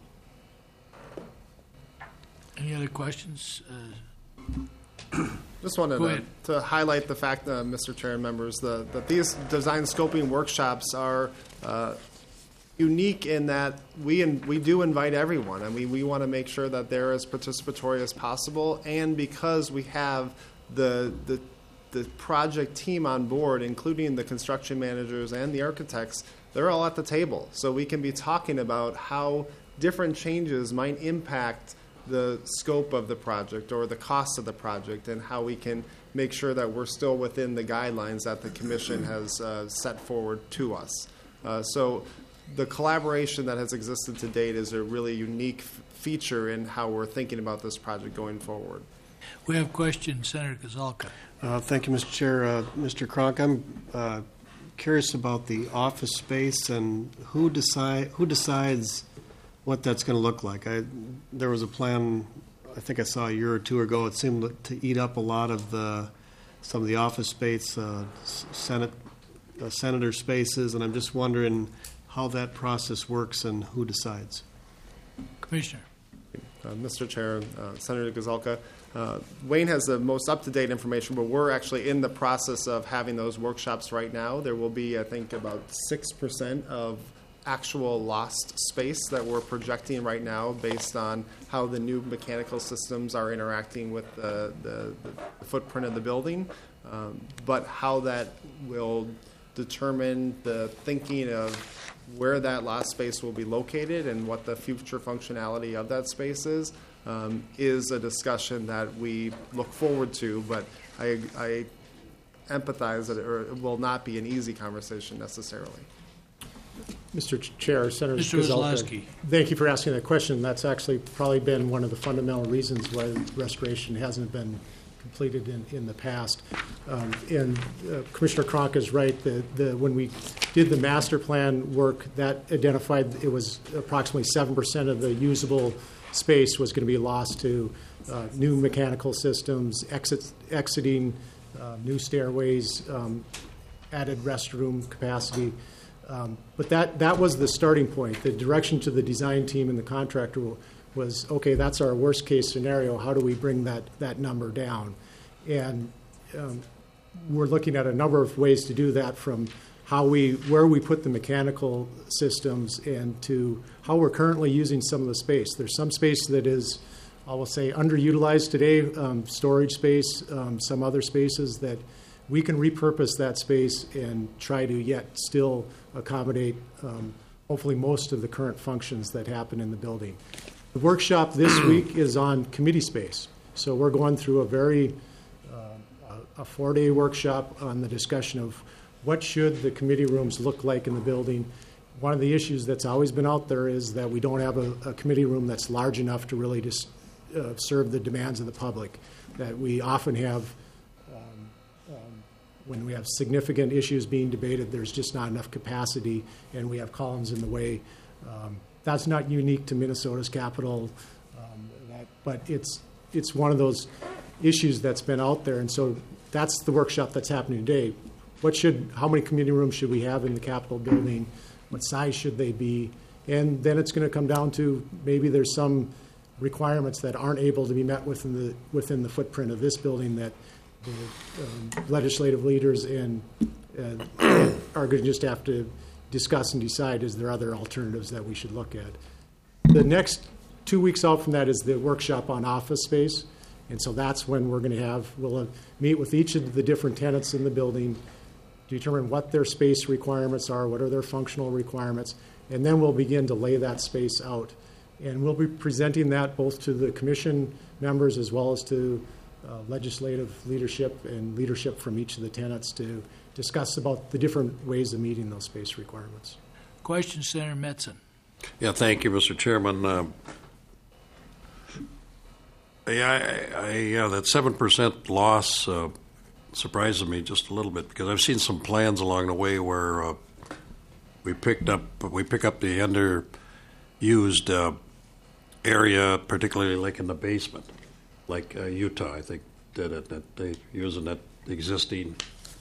Speaker 2: Any other questions?
Speaker 14: Just wanted to highlight the fact, Mr. Chair and members, that these design scoping workshops are unique in that we do invite everyone. I mean, we want to make sure that they're as participatory as possible, and because we have the project team on board, including the construction managers and the architects, they're all at the table. So we can be talking about how different changes might impact the scope of the project or the cost of the project, and how we can make sure that we're still within the guidelines that the commission has set forward to us. So the collaboration that has existed to date is a really unique feature in how we're thinking about this project going forward.
Speaker 2: We have questions, Senator Kozolka.
Speaker 6: Thank you, Mr. Chair. Mr. Kronk, I'm curious about the office space and who decides what that's going to look like. There was a plan, I think I saw a year or two ago. It seemed to eat up a lot of some of the office space, senator spaces, and I'm just wondering how that process works and who decides.
Speaker 2: Commissioner.
Speaker 14: Mr. Chair, Senator Kozolka, Wayne has the most up-to-date information, but we're actually in the process of having those workshops right now. There will be, I think, about 6% of actual lost space that we're projecting right now based on how the new mechanical systems are interacting with the footprint of the building. But how that will determine the thinking of where that lost space will be located and what the future functionality of that space is a discussion that we look forward to, but I empathize that it will not be an easy conversation necessarily.
Speaker 17: Mr. Chair, Senator
Speaker 2: Mr.
Speaker 17: Kozolka,
Speaker 2: Kozlowski.
Speaker 17: thank you for asking that question. That's actually probably been one of the fundamental reasons why restoration hasn't been completed in the past. Commissioner Kronk is right. When we did the master plan work, that identified it was approximately 7% of the usable space was going to be lost to new mechanical systems, exiting, new stairways, added restroom capacity. But that was the starting point. The direction to the design team and the contractor was, okay, that's our worst case scenario. How do we bring that number down? And we're looking at a number of ways to do that, from where we put the mechanical systems and to how we're currently using some of the space. There's some space that is, I will say, underutilized today, storage space, some other spaces that we can repurpose that space and try to yet still accommodate hopefully most of the current functions that happen in the building. The workshop this week is on committee space. So we're going through a 4-day workshop on the discussion of what should the committee rooms look like in the building. One of the issues that's always been out there is that we don't have a committee room that's large enough to really just serve the demands of the public. That we often have, when we have significant issues being debated, there's just not enough capacity, and we have columns in the way. That's not unique to Minnesota's capital, but it's one of those issues that's been out there, and so that's the workshop that's happening today. How many committee rooms should we have in the Capitol building? What size should they be? And then it's going to come down to maybe there's some requirements that aren't able to be met within the footprint of this building that the legislative leaders and are going to just have to discuss and decide, is there other alternatives that we should look at. The next 2 weeks out from that is the workshop on office space. And so that's when we'll meet with each of the different tenants in the building, determine what their space requirements are, what are their functional requirements, and then we'll begin to lay that space out. And we'll be presenting that both to the commission members as well as to legislative leadership and leadership from each of the tenants to discuss about the different ways of meeting those space requirements.
Speaker 2: Question, Senator Metzen.
Speaker 5: Yeah, thank you, Mr. Chairman. That 7% loss surprises me just a little bit, because I've seen some plans along the way where we pick up the underused area, particularly like in the basement, like Utah, I think, did it. That they using that existing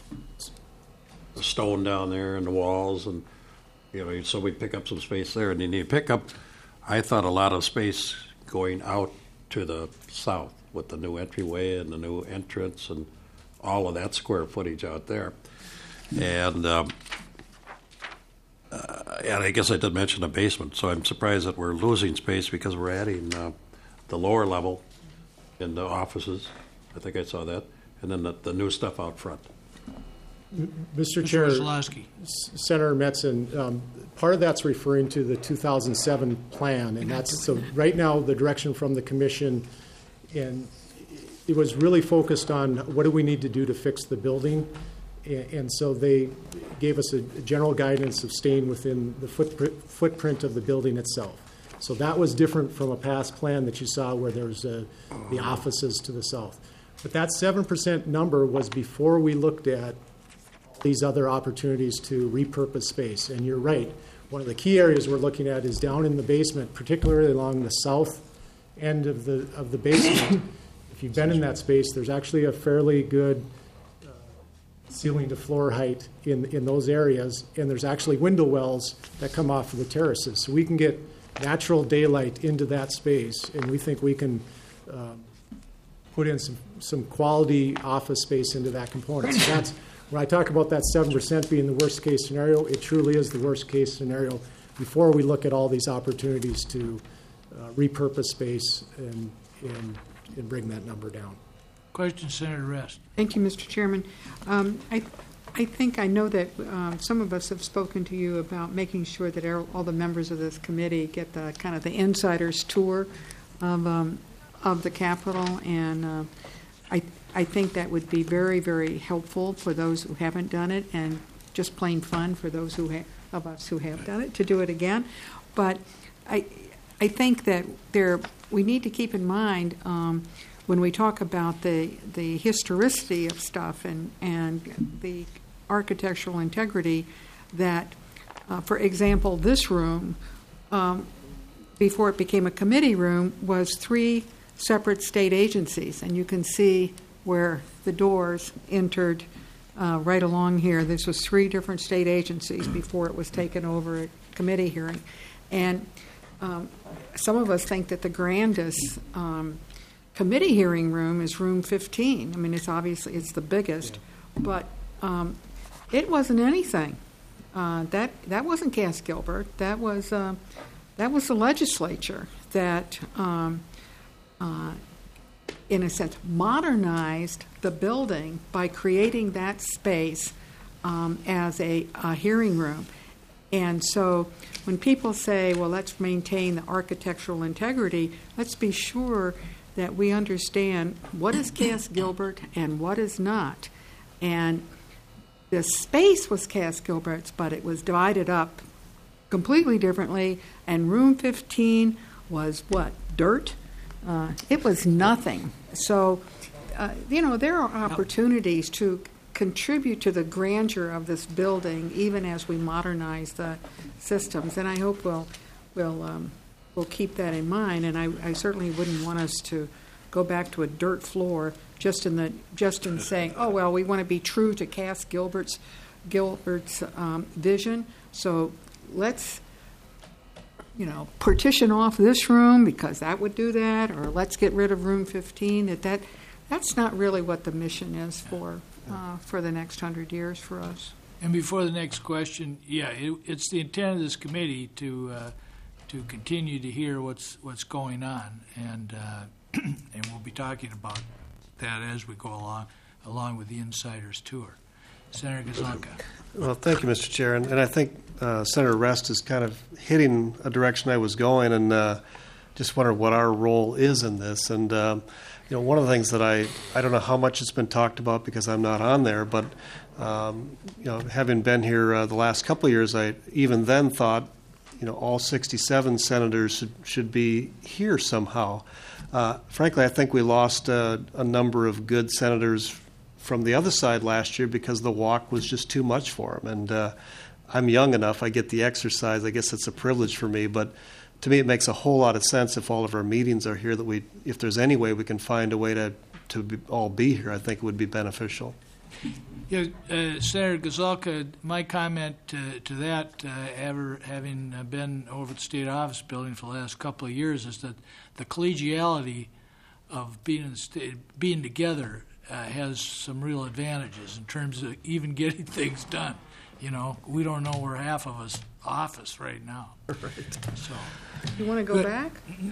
Speaker 5: stone down there in the walls, and so we pick up some space there, and then you pick up, I thought, a lot of space going out to the south with the new entryway and the new entrance and all of that square footage out there. And And I guess I did mention the basement, so I'm surprised that we're losing space because we're adding the lower level in the offices. I think I saw that. And then the new stuff out front.
Speaker 17: Mr. Chair,
Speaker 2: Wessolowski.
Speaker 17: Senator Metzen, part of that's referring to the 2007 plan, and that's so right now the direction from the commission, and it was really focused on what do we need to do to fix the building, and so they gave us a general guidance of staying within the footprint of the building itself. So that was different from a past plan that you saw where there's the offices to the south. But that 7% number was before we looked at these other opportunities to repurpose space. And you're right. One of the key areas we're looking at is down in the basement, particularly along the south end of the basement. If you've been in that space, there's actually a fairly good ceiling to floor height in those areas, and there's actually window wells that come off of the terraces. So we can get natural daylight into that space, and we think we can put in some quality office space into that component. So that's when I talk about that 7% being the worst case scenario, it truly is the worst case scenario before we look at all these opportunities to repurpose space and bring that number down.
Speaker 2: Question, Senator Rest.
Speaker 16: Thank you, Mr. Chairman. I think I know that some of us have spoken to you about making sure that all the members of this committee get the kind of the insider's tour of the Capitol, and I think that would be very, very helpful for those who haven't done it, and just plain fun for those of us who have done it to do it again. But I think that we need to keep in mind when we talk about the historicity of stuff and the architectural integrity that, for example, this room, before it became a committee room, was 3 separate state agencies, and you can see where the doors entered right along here. This was 3 different state agencies before it was taken over at committee hearing. And some of us think that the grandest committee hearing room is room 15. I mean, it's the biggest, but it wasn't anything. That wasn't Cass Gilbert. That was the legislature that in a sense, modernized the building by creating that space as a hearing room. And so when people say, well, let's maintain the architectural integrity, let's be sure that we understand what is Cass Gilbert and what is not. And the space was Cass Gilbert's, but it was divided up completely differently. And room 15 was what? Dirt? It was nothing. So, there are opportunities to contribute to the grandeur of this building, even as we modernize the systems. And I hope we'll keep that in mind. And I certainly wouldn't want us to go back to a dirt floor just in saying, oh well, we want to be true to Cass Gilbert's vision. So let's partition off this room because that would do that, or let's get rid of room 15. That's not really what the mission is for the next 100 years for us.
Speaker 2: And before the next question, it's the intent of this committee to continue to hear what's going on, and we'll be talking about that as we go along with the insider's tour. Senator Gazelka.
Speaker 6: Well, thank you, Mr. Chair. And I think Senator Rest is kind of hitting a direction I was going, and just wondered what our role is in this. And one of the things that I don't know how much it's been talked about because I'm not on there, but having been here the last couple of years, I even then thought all 67 senators should be here somehow. Frankly, I think we lost a number of good senators from the other side last year because the walk was just too much for them. And I'm young enough, I get the exercise. I guess it's a privilege for me, but to me it makes a whole lot of sense if all of our meetings are here, that if there's any way we can find a way to all be here, I think it would be beneficial.
Speaker 2: Yeah, Senator Gazelka, my comment to that, having been over at the State Office Building for the last couple of years, is that the collegiality of being together has some real advantages in terms of even getting things done. You know, we don't know where half of us office right now.
Speaker 14: Right.
Speaker 2: So.
Speaker 16: You want to go back?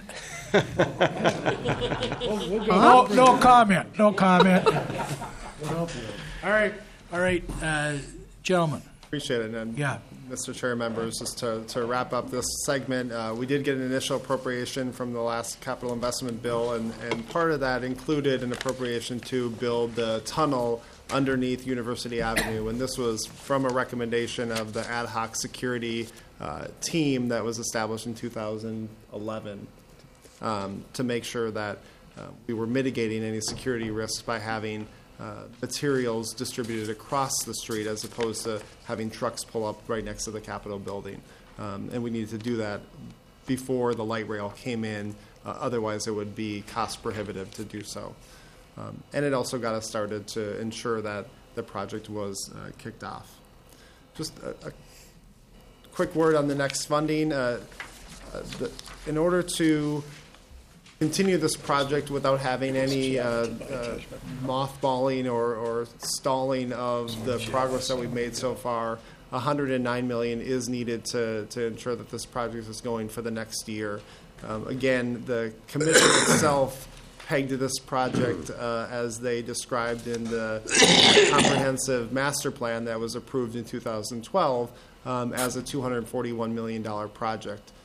Speaker 2: No comment. No comment. All right, gentlemen.
Speaker 14: Appreciate it. And
Speaker 2: yeah.
Speaker 14: Mr. Chair, members, just to wrap up this segment, we did get an initial appropriation from the last capital investment bill, and part of that included an appropriation to build the tunnel underneath University Avenue, and this was from a recommendation of the ad hoc security team that was established in 2011 to make sure that we were mitigating any security risks by having materials distributed across the street as opposed to having trucks pull up right next to the Capitol building. And we needed to do that before the light rail came in, otherwise it would be cost prohibitive to do so. And it also got us started to ensure that the project was kicked off. Just a quick word on the next funding. In order to continue this project without having any mothballing or stalling of the progress that we've made so far, $109 million is needed to ensure that this project is going for the next year. Again, the commission itself pegged this project as they described in the comprehensive master plan that was approved in 2012 as a $241 million project.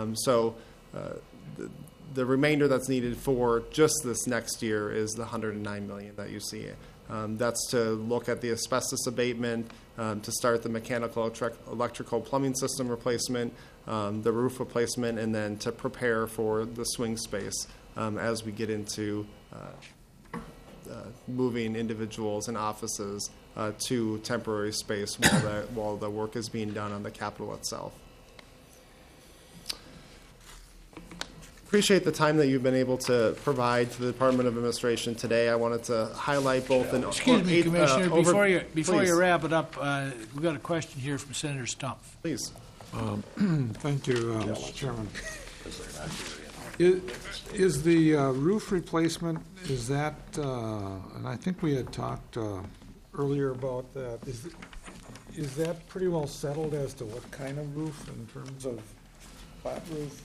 Speaker 14: The remainder that's needed for just this next year is the $109 million that you see. That's to look at the asbestos abatement, to start the mechanical, electrical, plumbing system replacement, the roof replacement, and then to prepare for the swing space as we get into moving individuals and offices to temporary space while the work is being done on the Capitol itself. Appreciate the time that you've been able to provide to the Department of Administration today. I wanted to highlight both an
Speaker 2: Excuse me, Commissioner, before you wrap it up, we've got a question here from Senator Stumpf.
Speaker 14: Please.
Speaker 10: Thank you, Mr. Chairman. Is the roof replacement, is that, and I think we had talked earlier about that, is that pretty well settled as to what kind of roof in terms of flat roof?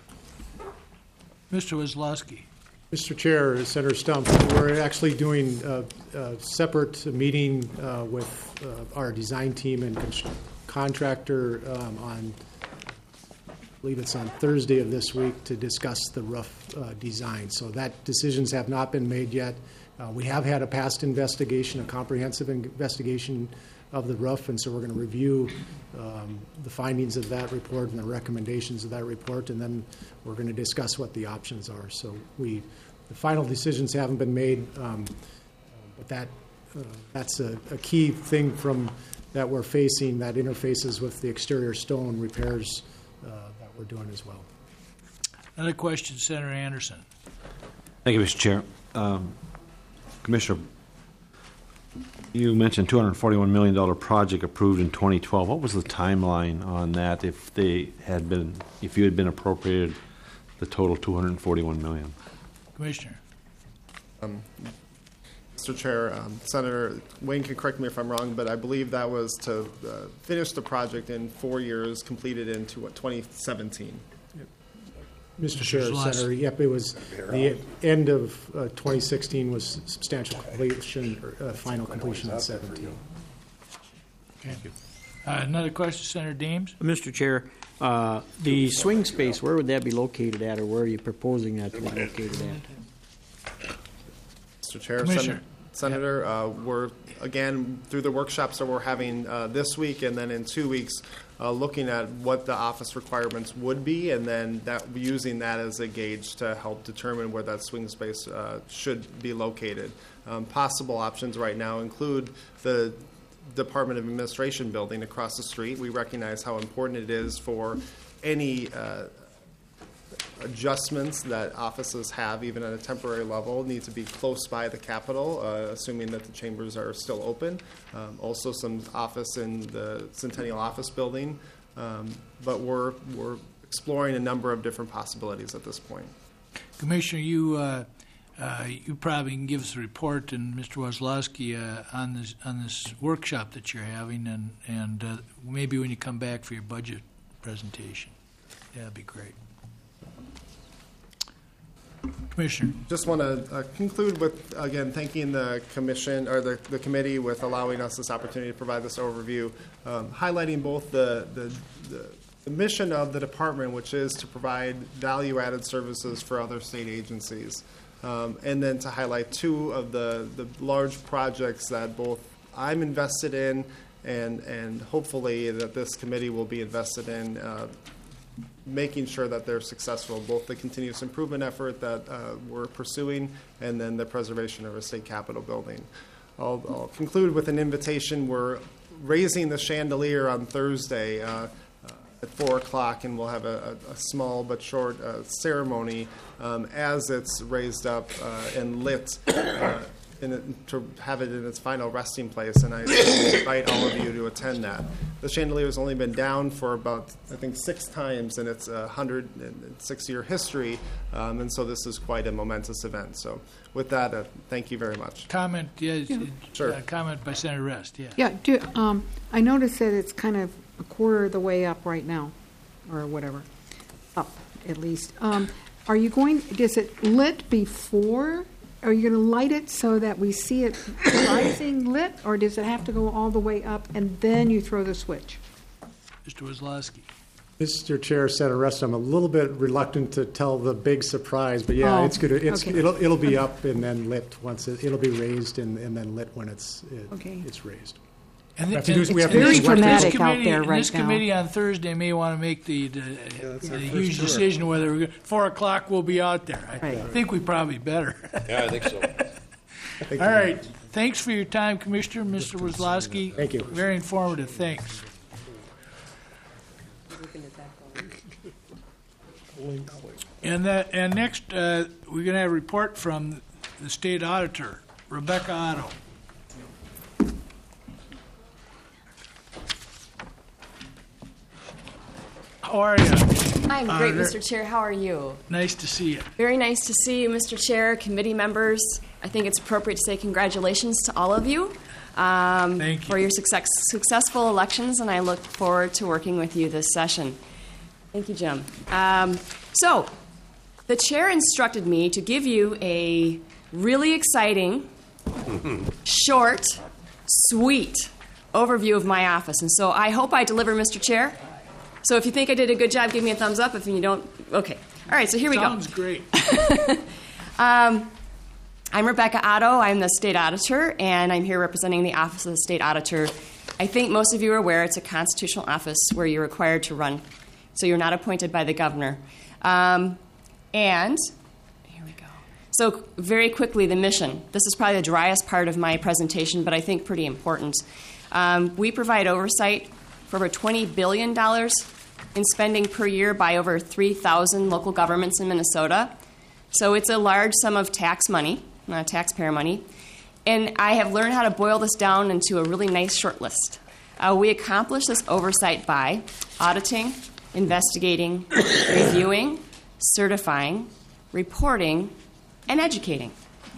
Speaker 2: Mr. Wesloski.
Speaker 17: Mr. Chair, Senator Stumpf, we're actually doing a separate meeting with our design team and contractor on, I believe it's on Thursday of this week, to discuss the roof design. So that decisions have not been made yet. We have had a past investigation, a comprehensive investigation of the roof, and so we're going to review the findings of that report and the recommendations of that report, and then we're going to discuss what the options are. So the final decisions haven't been made, but that's a key thing that we're facing, that interfaces with the exterior stone repairs that we're doing as well.
Speaker 2: Another question, Senator Anderson.
Speaker 7: Thank you, Mr. Chair. Commissioner, you mentioned $241 million project approved in 2012. What was the timeline on that if you had been appropriated the total $241 million?
Speaker 2: Commissioner.
Speaker 14: Mr. Chair, Senator Wayne can correct me if I'm wrong, but I believe that was to finish the project in 4 years, completed in 2017.
Speaker 17: Mr. Chair, Senator, yep, it was the end of 2016 was substantial completion, or final completion in 17.
Speaker 2: Thank you. Another question, Senator Deems.
Speaker 9: Mr. Chair, the swing space, where would that be located at, or where are you proposing that to be located at?
Speaker 14: Mr. Chair, Senator, we're, again, through the workshops that we're having this week and then in 2 weeks, looking at what the office requirements would be, and then using that as a gauge to help determine where that swing space should be located. Possible options right now include the Department of Administration building across the street. We recognize how important it is for any adjustments that offices have, even at a temporary level, need to be close by the Capitol, assuming that the chambers are still open. Also some office in the Centennial Office Building. But we're exploring a number of different possibilities at this point.
Speaker 2: Commissioner, you you probably can give us a report, and Mr. Wozlowski, on this workshop that you're having, and maybe when you come back for your budget presentation. That'd be great. Commissioner.
Speaker 14: Just want to conclude with, again, thanking the commission or the committee with allowing us this opportunity to provide this overview, highlighting both the mission of the department, which is to provide value-added services for other state agencies, and then to highlight two of the large projects that both I'm invested in and hopefully that this committee will be invested in, making sure that they're successful, both the continuous improvement effort that we're pursuing and then the preservation of our state capitol building. I'll conclude with an invitation. We're raising the chandelier on Thursday at 4 o'clock, and we'll have a small but short ceremony as it's raised up and lit to have it in its final resting place, and I invite all of you to attend that. The chandelier has only been down for about, I think, 6 times in its 106-year history, and so this is quite a momentous event. So with that, thank you very much.
Speaker 2: Comment,
Speaker 14: Sure.
Speaker 2: Comment by Senator Rest, yeah.
Speaker 16: Yeah, I noticed that it's kind of a quarter of the way up right now, or whatever, up at least. Is it lit before? Are you going to light it so that we see it rising lit, or does it have to go all the way up and then you throw the switch?
Speaker 2: Mr. Wozlowski.
Speaker 17: Mr. Chair, Senator Rest, I'm a little bit reluctant to tell the big surprise, but yeah, it's good.
Speaker 16: Okay.
Speaker 17: It'll be up and then lit once it'll be raised and then lit when it's raised.
Speaker 2: And
Speaker 16: it's very dramatic out there right now.
Speaker 2: This committee on Thursday may want to make the huge decision whether we're 4 o'clock we'll be out there. I think we probably better.
Speaker 5: Yeah, I think so.
Speaker 2: All right. Thanks for your time, Commissioner. Mr. Wozlowski.
Speaker 17: Thank you.
Speaker 2: Very informative. Thanks. And next, we're going to have a report from the state auditor, Rebecca Otto. How are you?
Speaker 18: I'm great, Mr. Chair. How are you?
Speaker 2: Nice to see you.
Speaker 18: Very nice to see you, Mr. Chair, committee members. I think it's appropriate to say congratulations to all of you, for your successful elections, and I look forward to working with you this session. Thank you, Jim. So, the chair instructed me to give you a really exciting, short, sweet overview of my office, and so I hope I deliver, Mr. Chair. So if you think I did a good job, give me a thumbs up. If you don't, okay. All right, so here we go.
Speaker 2: Sounds great.
Speaker 18: I'm Rebecca Otto. I'm the state auditor, and I'm here representing the Office of the State Auditor. I think most of you are aware it's a constitutional office where you're required to run, so you're not appointed by the governor. And here we go. So very quickly, the mission. This is probably the driest part of my presentation, but I think pretty important. We provide oversight for over $20 billion in spending per year by over 3,000 local governments in Minnesota. So it's a large sum of tax money, taxpayer money. And I have learned how to boil this down into a really nice short list. We accomplish this oversight by auditing, investigating, reviewing, certifying, reporting, and educating.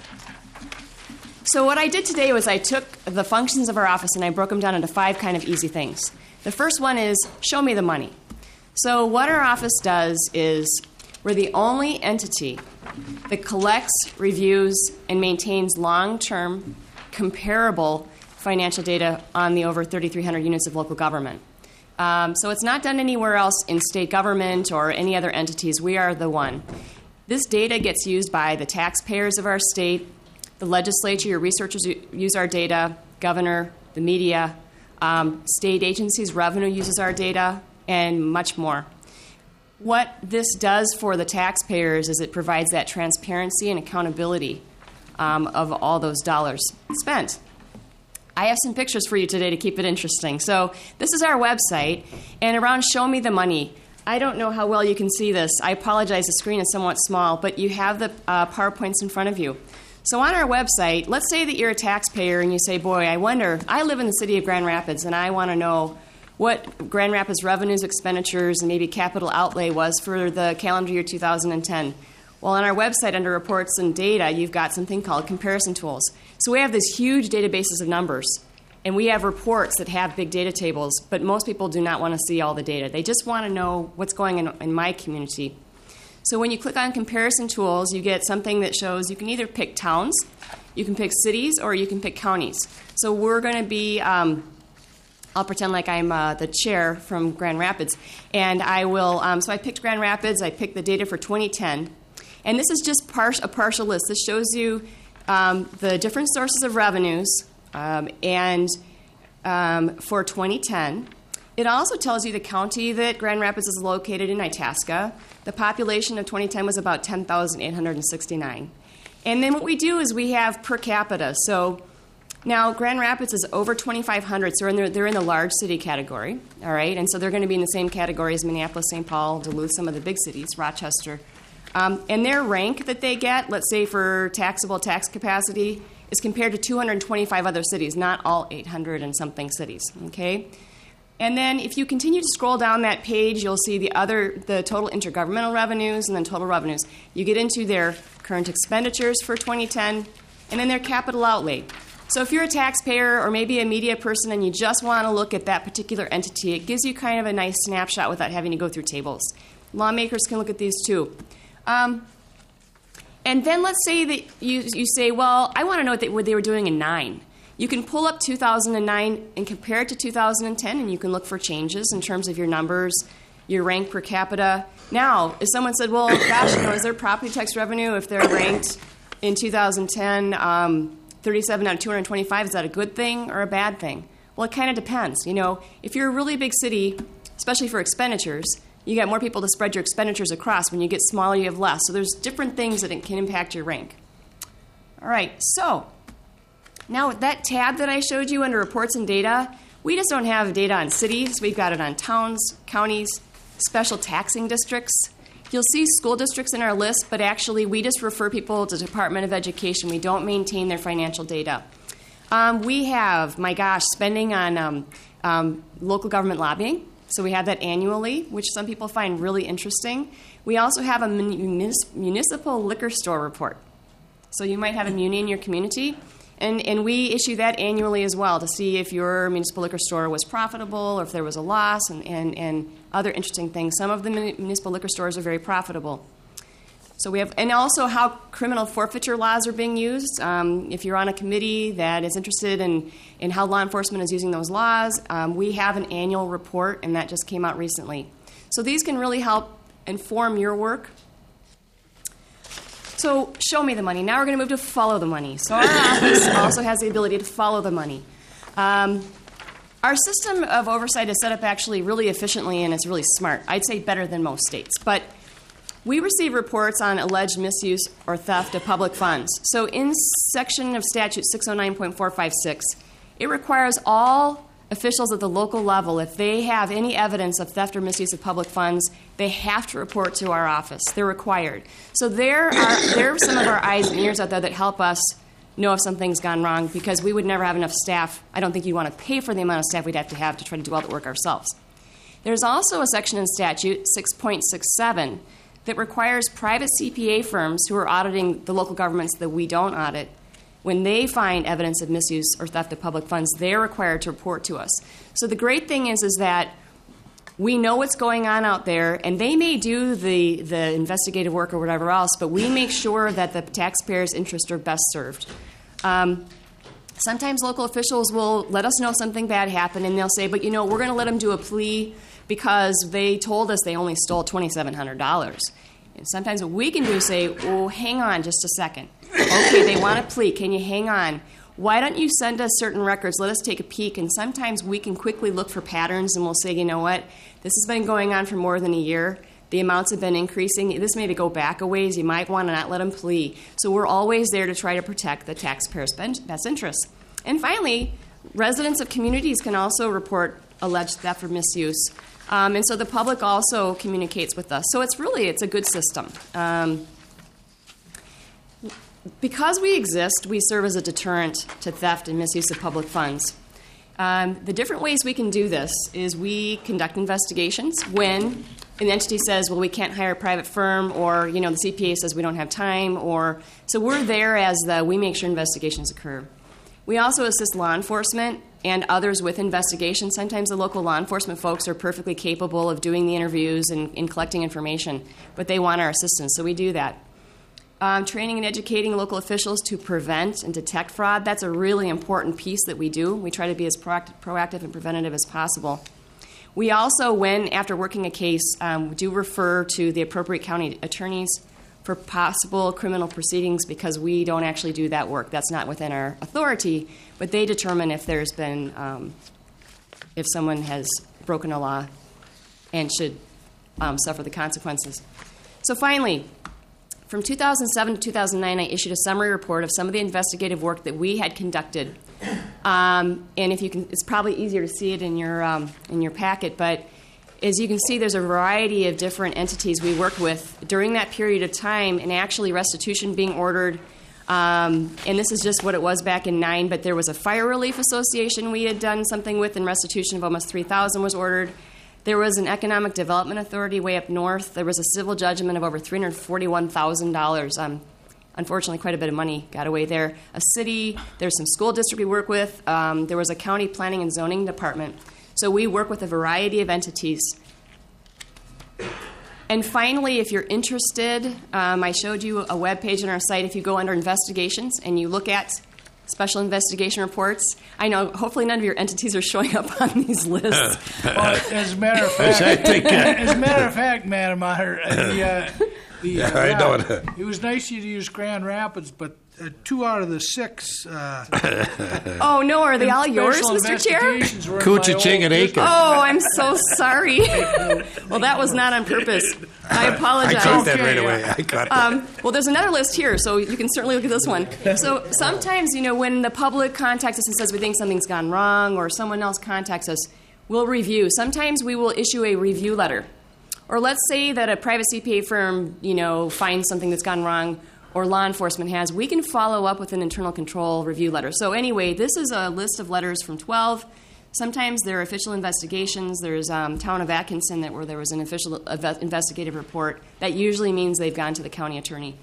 Speaker 18: So what I did today was I took the functions of our office and I broke them down into 5 kind of easy things. The first one is show me the money. So what our office does is we're the only entity that collects, reviews, and maintains long-term, comparable financial data on the over 3,300 units of local government. So it's not done anywhere else in state government or any other entities. We are the one. This data gets used by the taxpayers of our state, the legislature, your researchers use our data, governor, the media, state agencies, revenue uses our data, and much more. What this does for the taxpayers is it provides that transparency and accountability of all those dollars spent. I have some pictures for you today to keep it interesting. So this is our website, and around Show Me the Money, I don't know how well you can see this. I apologize, the screen is somewhat small, but you have the PowerPoints in front of you. So on our website, let's say that you're a taxpayer and you say, boy, I wonder, I live in the city of Grand Rapids and I want to know what Grand Rapids revenues, expenditures, and maybe capital outlay was for the calendar year 2010. Well, on our website under reports and data, you've got something called comparison tools. So we have this huge databases of numbers, and we have reports that have big data tables, but most people do not want to see all the data. They just want to know what's going on in my community. So when you click on comparison tools, you get something that shows you can either pick towns, you can pick cities, or you can pick counties. So we're going to be, I'll pretend like I'm the chair from Grand Rapids, and I will, so I picked Grand Rapids, I picked the data for 2010, and this is just a partial list. This shows you the different sources of revenues, and for 2010. It also tells you the county that Grand Rapids is located in, Itasca. The population of 2010 was about 10,869. And then what we do is we have per capita. So now Grand Rapids is over 2,500, so they're in the large city category, all right? And so they're going to be in the same category as Minneapolis, St. Paul, Duluth, some of the big cities, Rochester. And their rank that they get, let's say for taxable tax capacity, is compared to 225 other cities, not all 800 and something cities, okay? And then if you continue to scroll down that page, you'll see the total intergovernmental revenues and then total revenues. You get into their current expenditures for 2010 and then their capital outlay. So if you're a taxpayer or maybe a media person and you just want to look at that particular entity, it gives you kind of a nice snapshot without having to go through tables. Lawmakers can look at these too. And then let's say that you say, well, I want to know what they were doing in 9. You can pull up 2009 and compare it to 2010, and you can look for changes in terms of your numbers, your rank per capita. Now, if someone said, well, gosh, is there property tax revenue if they're ranked in 2010 37 out of 225, is that a good thing or a bad thing? Well, it kind of depends. If you're a really big city, especially for expenditures, you got more people to spread your expenditures across. When you get smaller, you have less. So there's different things that can impact your rank. All right, so now that tab that I showed you under reports and data, we just don't have data on cities. We've got it on towns, counties, special taxing districts. You'll see school districts in our list, but actually we just refer people to the Department of Education. We don't maintain their financial data. We have, spending on local government lobbying. So we have that annually, which some people find really interesting. We also have a municipal liquor store report. So you might have a muni in your community, and we issue that annually as well to see if your municipal liquor store was profitable or if there was a loss and other interesting things. Some of the municipal liquor stores are very profitable. So we have, and also how criminal forfeiture laws are being used. If you're on a committee that is interested in how law enforcement is using those laws, we have an annual report, and that just came out recently. So these can really help inform your work. So show me the money. Now we're going to move to follow the money. So our office also has the ability to follow the money. Our system of oversight is set up actually really efficiently, and it's really smart. I'd say better than most states. But we receive reports on alleged misuse or theft of public funds. So in section of statute 609.456, it requires all officials at the local level, if they have any evidence of theft or misuse of public funds, they have to report to our office. They're required. So there are some of our eyes and ears out there that help us know if something's gone wrong, because we would never have enough staff. I don't think you'd want to pay for the amount of staff we'd have to try to do all the work ourselves. There's also a section in statute 6.67 that requires private CPA firms who are auditing the local governments that we don't audit, when they find evidence of misuse or theft of public funds, they're required to report to us. So the great thing is that we know what's going on out there, and they may do the investigative work or whatever else, but we make sure that the taxpayers' interests are best served. Sometimes local officials will let us know something bad happened, and they'll say, but we're going to let them do a plea because they told us they only stole $2,700. And sometimes what we can do is say, oh, hang on just a second. Okay, they want a plea. Can you hang on? Why don't you send us certain records? Let us take a peek. And sometimes we can quickly look for patterns, and we'll say, you know what? This has been going on for more than a year. The amounts have been increasing. This may go back a ways. You might want to not let them plea. So we're always there to try to protect the taxpayers' best interests. And finally, residents of communities can also report alleged theft or misuse. And so the public also communicates with us. So it's a good system. Because we exist, we serve as a deterrent to theft and misuse of public funds. The different ways we can do this is we conduct investigations when an entity says, well, we can't hire a private firm, or, the CPA says we don't have time, so we're there as we make sure investigations occur. We also assist law enforcement and others with investigations. Sometimes the local law enforcement folks are perfectly capable of doing the interviews and collecting information, but they want our assistance, so we do that. Training and educating local officials to prevent and detect fraud, that's a really important piece that we do. We try to be as proactive and preventative as possible. We also, after working a case, do refer to the appropriate county attorneys for possible criminal proceedings, because we don't actually do that work. That's not within our authority, but they determine if there's been, if someone has broken a law and should suffer the consequences. So finally, from 2007 to 2009, I issued a summary report of some of the investigative work that we had conducted. And if you can, it's probably easier to see it in your packet, but as you can see, there's a variety of different entities we worked with during that period of time, and actually restitution being ordered. And this is just what it was back in 2009, but there was a Fire Relief Association we had done something with, and restitution of almost $3,000 was ordered. There was an Economic Development Authority way up north. There was a civil judgment of over $341,000. Unfortunately, quite a bit of money got away there. A city, there's some school district we work with. There was a county planning and zoning department. So we work with a variety of entities. And finally, if you're interested, I showed you a web page on our site. If you go under investigations and you look at special investigation reports, I know hopefully none of your entities are showing up on these lists.
Speaker 2: Well, as a matter of fact, Madam Otter, I know it. It was nice of you to use Grand Rapids, but 2 out of the 6.
Speaker 18: Oh no, are they all yours, Mr. Chair?
Speaker 5: Coochie-ching and Aiken.
Speaker 18: Oh, I'm so sorry. Well, that was not on purpose. I apologize.
Speaker 5: I caught that right away. I caught that.
Speaker 18: Well, there's another list here, so you can certainly look at this one. So sometimes, when the public contacts us and says we think something's gone wrong, or someone else contacts us, we'll review. Sometimes we will issue a review letter. Or let's say that a private CPA firm, finds something that's gone wrong, or law enforcement has, we can follow up with an internal control review letter. So anyway, this is a list of letters from 12. Sometimes there are official investigations. There's Town of Atkinson where there was an official investigative report. That usually means they've gone to the county attorney.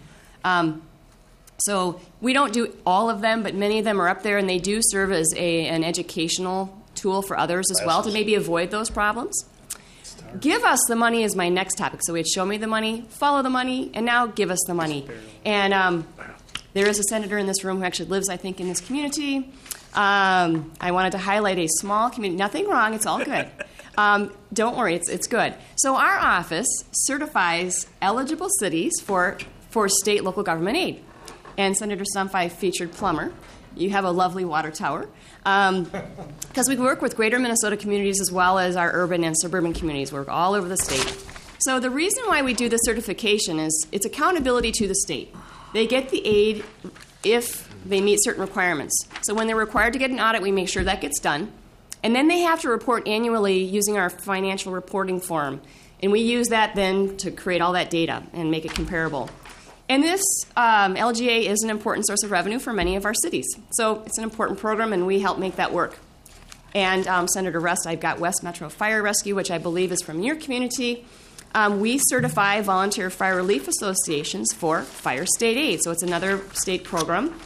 Speaker 18: So we don't do all of them, but many of them are up there, and they do serve as an educational tool for others as well to maybe avoid those problems. Give us the money is my next topic. So we had show me the money, follow the money, and now give us the money. And there is a senator in this room who actually lives, I think, in this community. I wanted to highlight a small community. Nothing wrong. It's all good. Don't worry. It's good. So our office certifies eligible cities for state local government aid. And Senator Stumpf featured Plummer. You have a lovely water tower. Because we work with greater Minnesota communities as well as our urban and suburban communities. We work all over the state. So the reason why we do the certification is it's accountability to the state. They get the aid if they meet certain requirements. So when they're required to get an audit, we make sure that gets done. And then they have to report annually using our financial reporting form. And we use that then to create all that data and make it comparable. And this LGA is an important source of revenue for many of our cities. So it's an important program, and we help make that work. And Senator Rust, I've got West Metro Fire Rescue, which I believe is from your community. We certify volunteer fire relief associations for fire state aid. So it's another state program.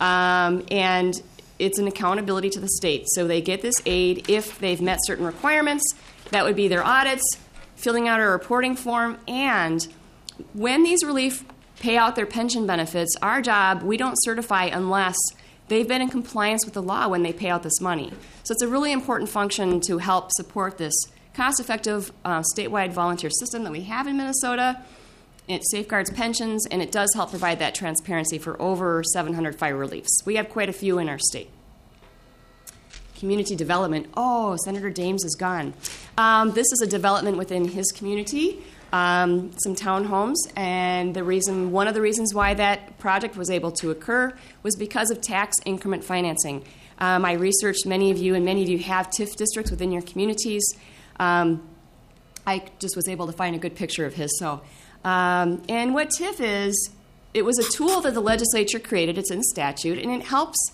Speaker 18: And it's an accountability to the state. So they get this aid if they've met certain requirements. That would be their audits, filling out a reporting form, and when these relief pay out their pension benefits, our job, we don't certify unless they've been in compliance with the law when they pay out this money. So it's a really important function to help support this cost-effective statewide volunteer system that we have in Minnesota. It safeguards pensions, and it does help provide that transparency for over 700 fire reliefs. We have quite a few in our state. Community development. Oh, Senator Dames is gone. This is a development within his community. Some townhomes, and one of the reasons why that project was able to occur was because of tax increment financing. I researched many of you, and many of you have TIF districts within your communities. I just was able to find a good picture of his. And what TIF is, it was a tool that the legislature created. It's in statute, and it helps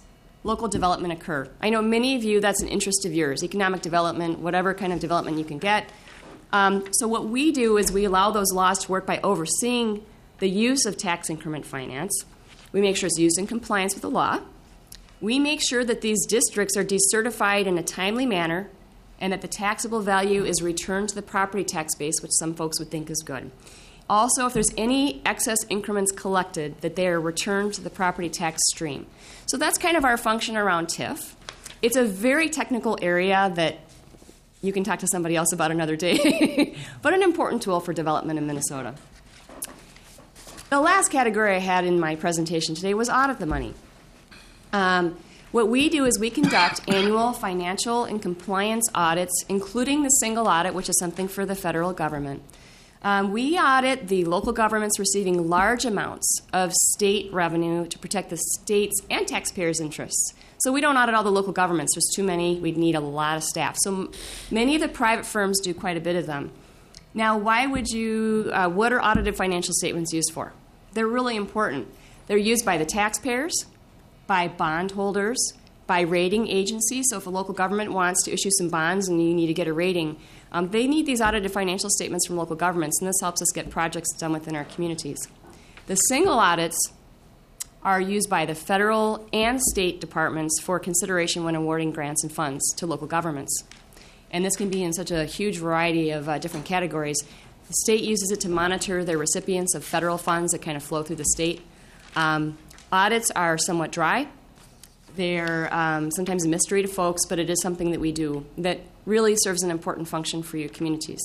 Speaker 18: local development occur. I know many of you, that's an interest of yours, economic development, whatever kind of development you can get. So what we do is we allow those laws to work by overseeing the use of tax increment finance. We make sure it's used in compliance with the law. We make sure that these districts are decertified in a timely manner and that the taxable value is returned to the property tax base, which some folks would think is good. Also, if there's any excess increments collected, that they are returned to the property tax stream. So that's kind of our function around TIF. It's a very technical area that you can talk to somebody else about another day, but an important tool for development in Minnesota. The last category I had in my presentation today was audit the money. What we do is we conduct annual financial and compliance audits, including the single audit, which is something for the federal government. We audit the local governments receiving large amounts of state revenue to protect the state's and taxpayers' interests. So we don't audit all the local governments. There's too many. We'd need a lot of staff. So many of the private firms do quite a bit of them. Now, why would you, what are audited financial statements used for? They're really important. They're used by the taxpayers, by bondholders, by rating agencies. So if a local government wants to issue some bonds and you need to get a rating, they need these audited financial statements from local governments, and this helps us get projects done within our communities. The single audits are used by the federal and state departments for consideration when awarding grants and funds to local governments. And this can be in such a huge variety of different categories. The state uses it to monitor their recipients of federal funds that kind of flow through the state. Audits are somewhat dry. They're sometimes a mystery to folks, but it is something that we do that really serves an important function for your communities.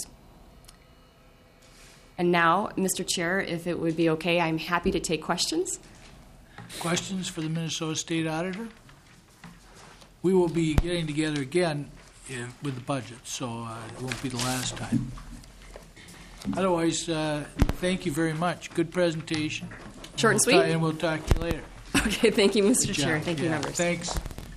Speaker 18: And now, Mr. Chair, if it would be okay, I'm happy to take questions.
Speaker 2: Questions for the Minnesota State Auditor? We will be getting together again with the budget, so it won't be the last time. Otherwise, thank you very much. Good presentation.
Speaker 18: Short and sweet.
Speaker 2: And we'll talk to you later.
Speaker 18: Okay, thank you, Mr.
Speaker 2: Good
Speaker 18: Chair.
Speaker 2: job.
Speaker 18: Thank you, members.
Speaker 2: Thanks.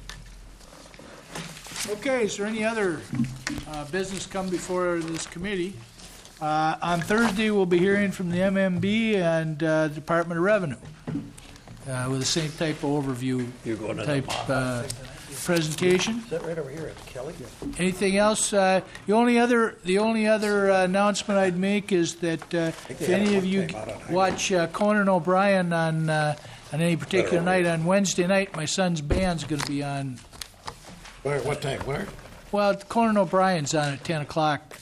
Speaker 2: Okay, is there any other business come before this committee? On Thursday, we'll be hearing from the MMB and Department of Revenue with the same type of overview type presentation.
Speaker 5: Is that right over here? It's Kelly?
Speaker 2: Anything else? The only other announcement I'd make is that if any of you watch Conan O'Brien on any particular night, on Wednesday night, my son's band's going to be on.
Speaker 5: Where? What time? Where?
Speaker 2: Well, Conan O'Brien's on at 10 o'clock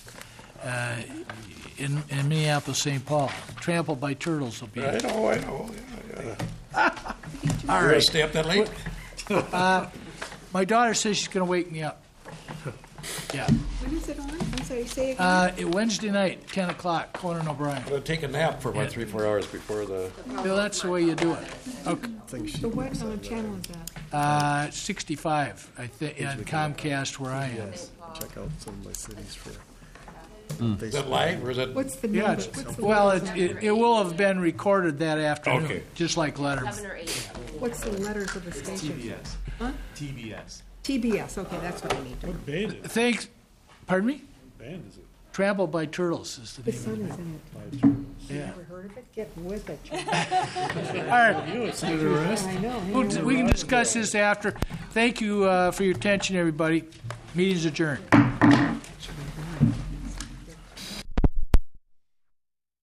Speaker 2: in Minneapolis, St. Paul. Trampled by Turtles will be.
Speaker 5: I know.
Speaker 2: All
Speaker 5: You're
Speaker 2: right.
Speaker 5: going to stay up that late?
Speaker 2: My daughter says she's going to wake me up. Yeah.
Speaker 16: When is it on? I'm sorry, say again.
Speaker 2: Wednesday night, 10 o'clock, Conan O'Brien.
Speaker 5: I'm going to take a nap for about 3-4 hours before the...
Speaker 2: Well, that's the way you do it. Okay.
Speaker 16: So what channel is that?
Speaker 2: 65, I think, on Comcast where I am.
Speaker 6: Check out some of my cities for...
Speaker 5: Is that live or is it...
Speaker 16: What's the
Speaker 2: Yeah,
Speaker 16: number?
Speaker 2: well, it will have been recorded that afternoon,
Speaker 5: Okay.
Speaker 2: just like Letterman.
Speaker 18: 7 or 8.
Speaker 16: What's the letters of the station?
Speaker 12: TBS.
Speaker 16: Huh?
Speaker 12: TBS.
Speaker 16: TBS, okay, that's what I need to know.
Speaker 10: What band is it?
Speaker 2: Thanks. Pardon me?
Speaker 10: What band is it?
Speaker 2: Trampled by Turtles is the
Speaker 16: The
Speaker 2: name.
Speaker 16: sun is in it.
Speaker 2: Yeah.
Speaker 16: Never heard of it? Get with it.
Speaker 2: All right.
Speaker 10: You, it's interesting.
Speaker 16: I know.
Speaker 2: We can discuss this after. Thank you for your attention, everybody. Meeting's adjourned.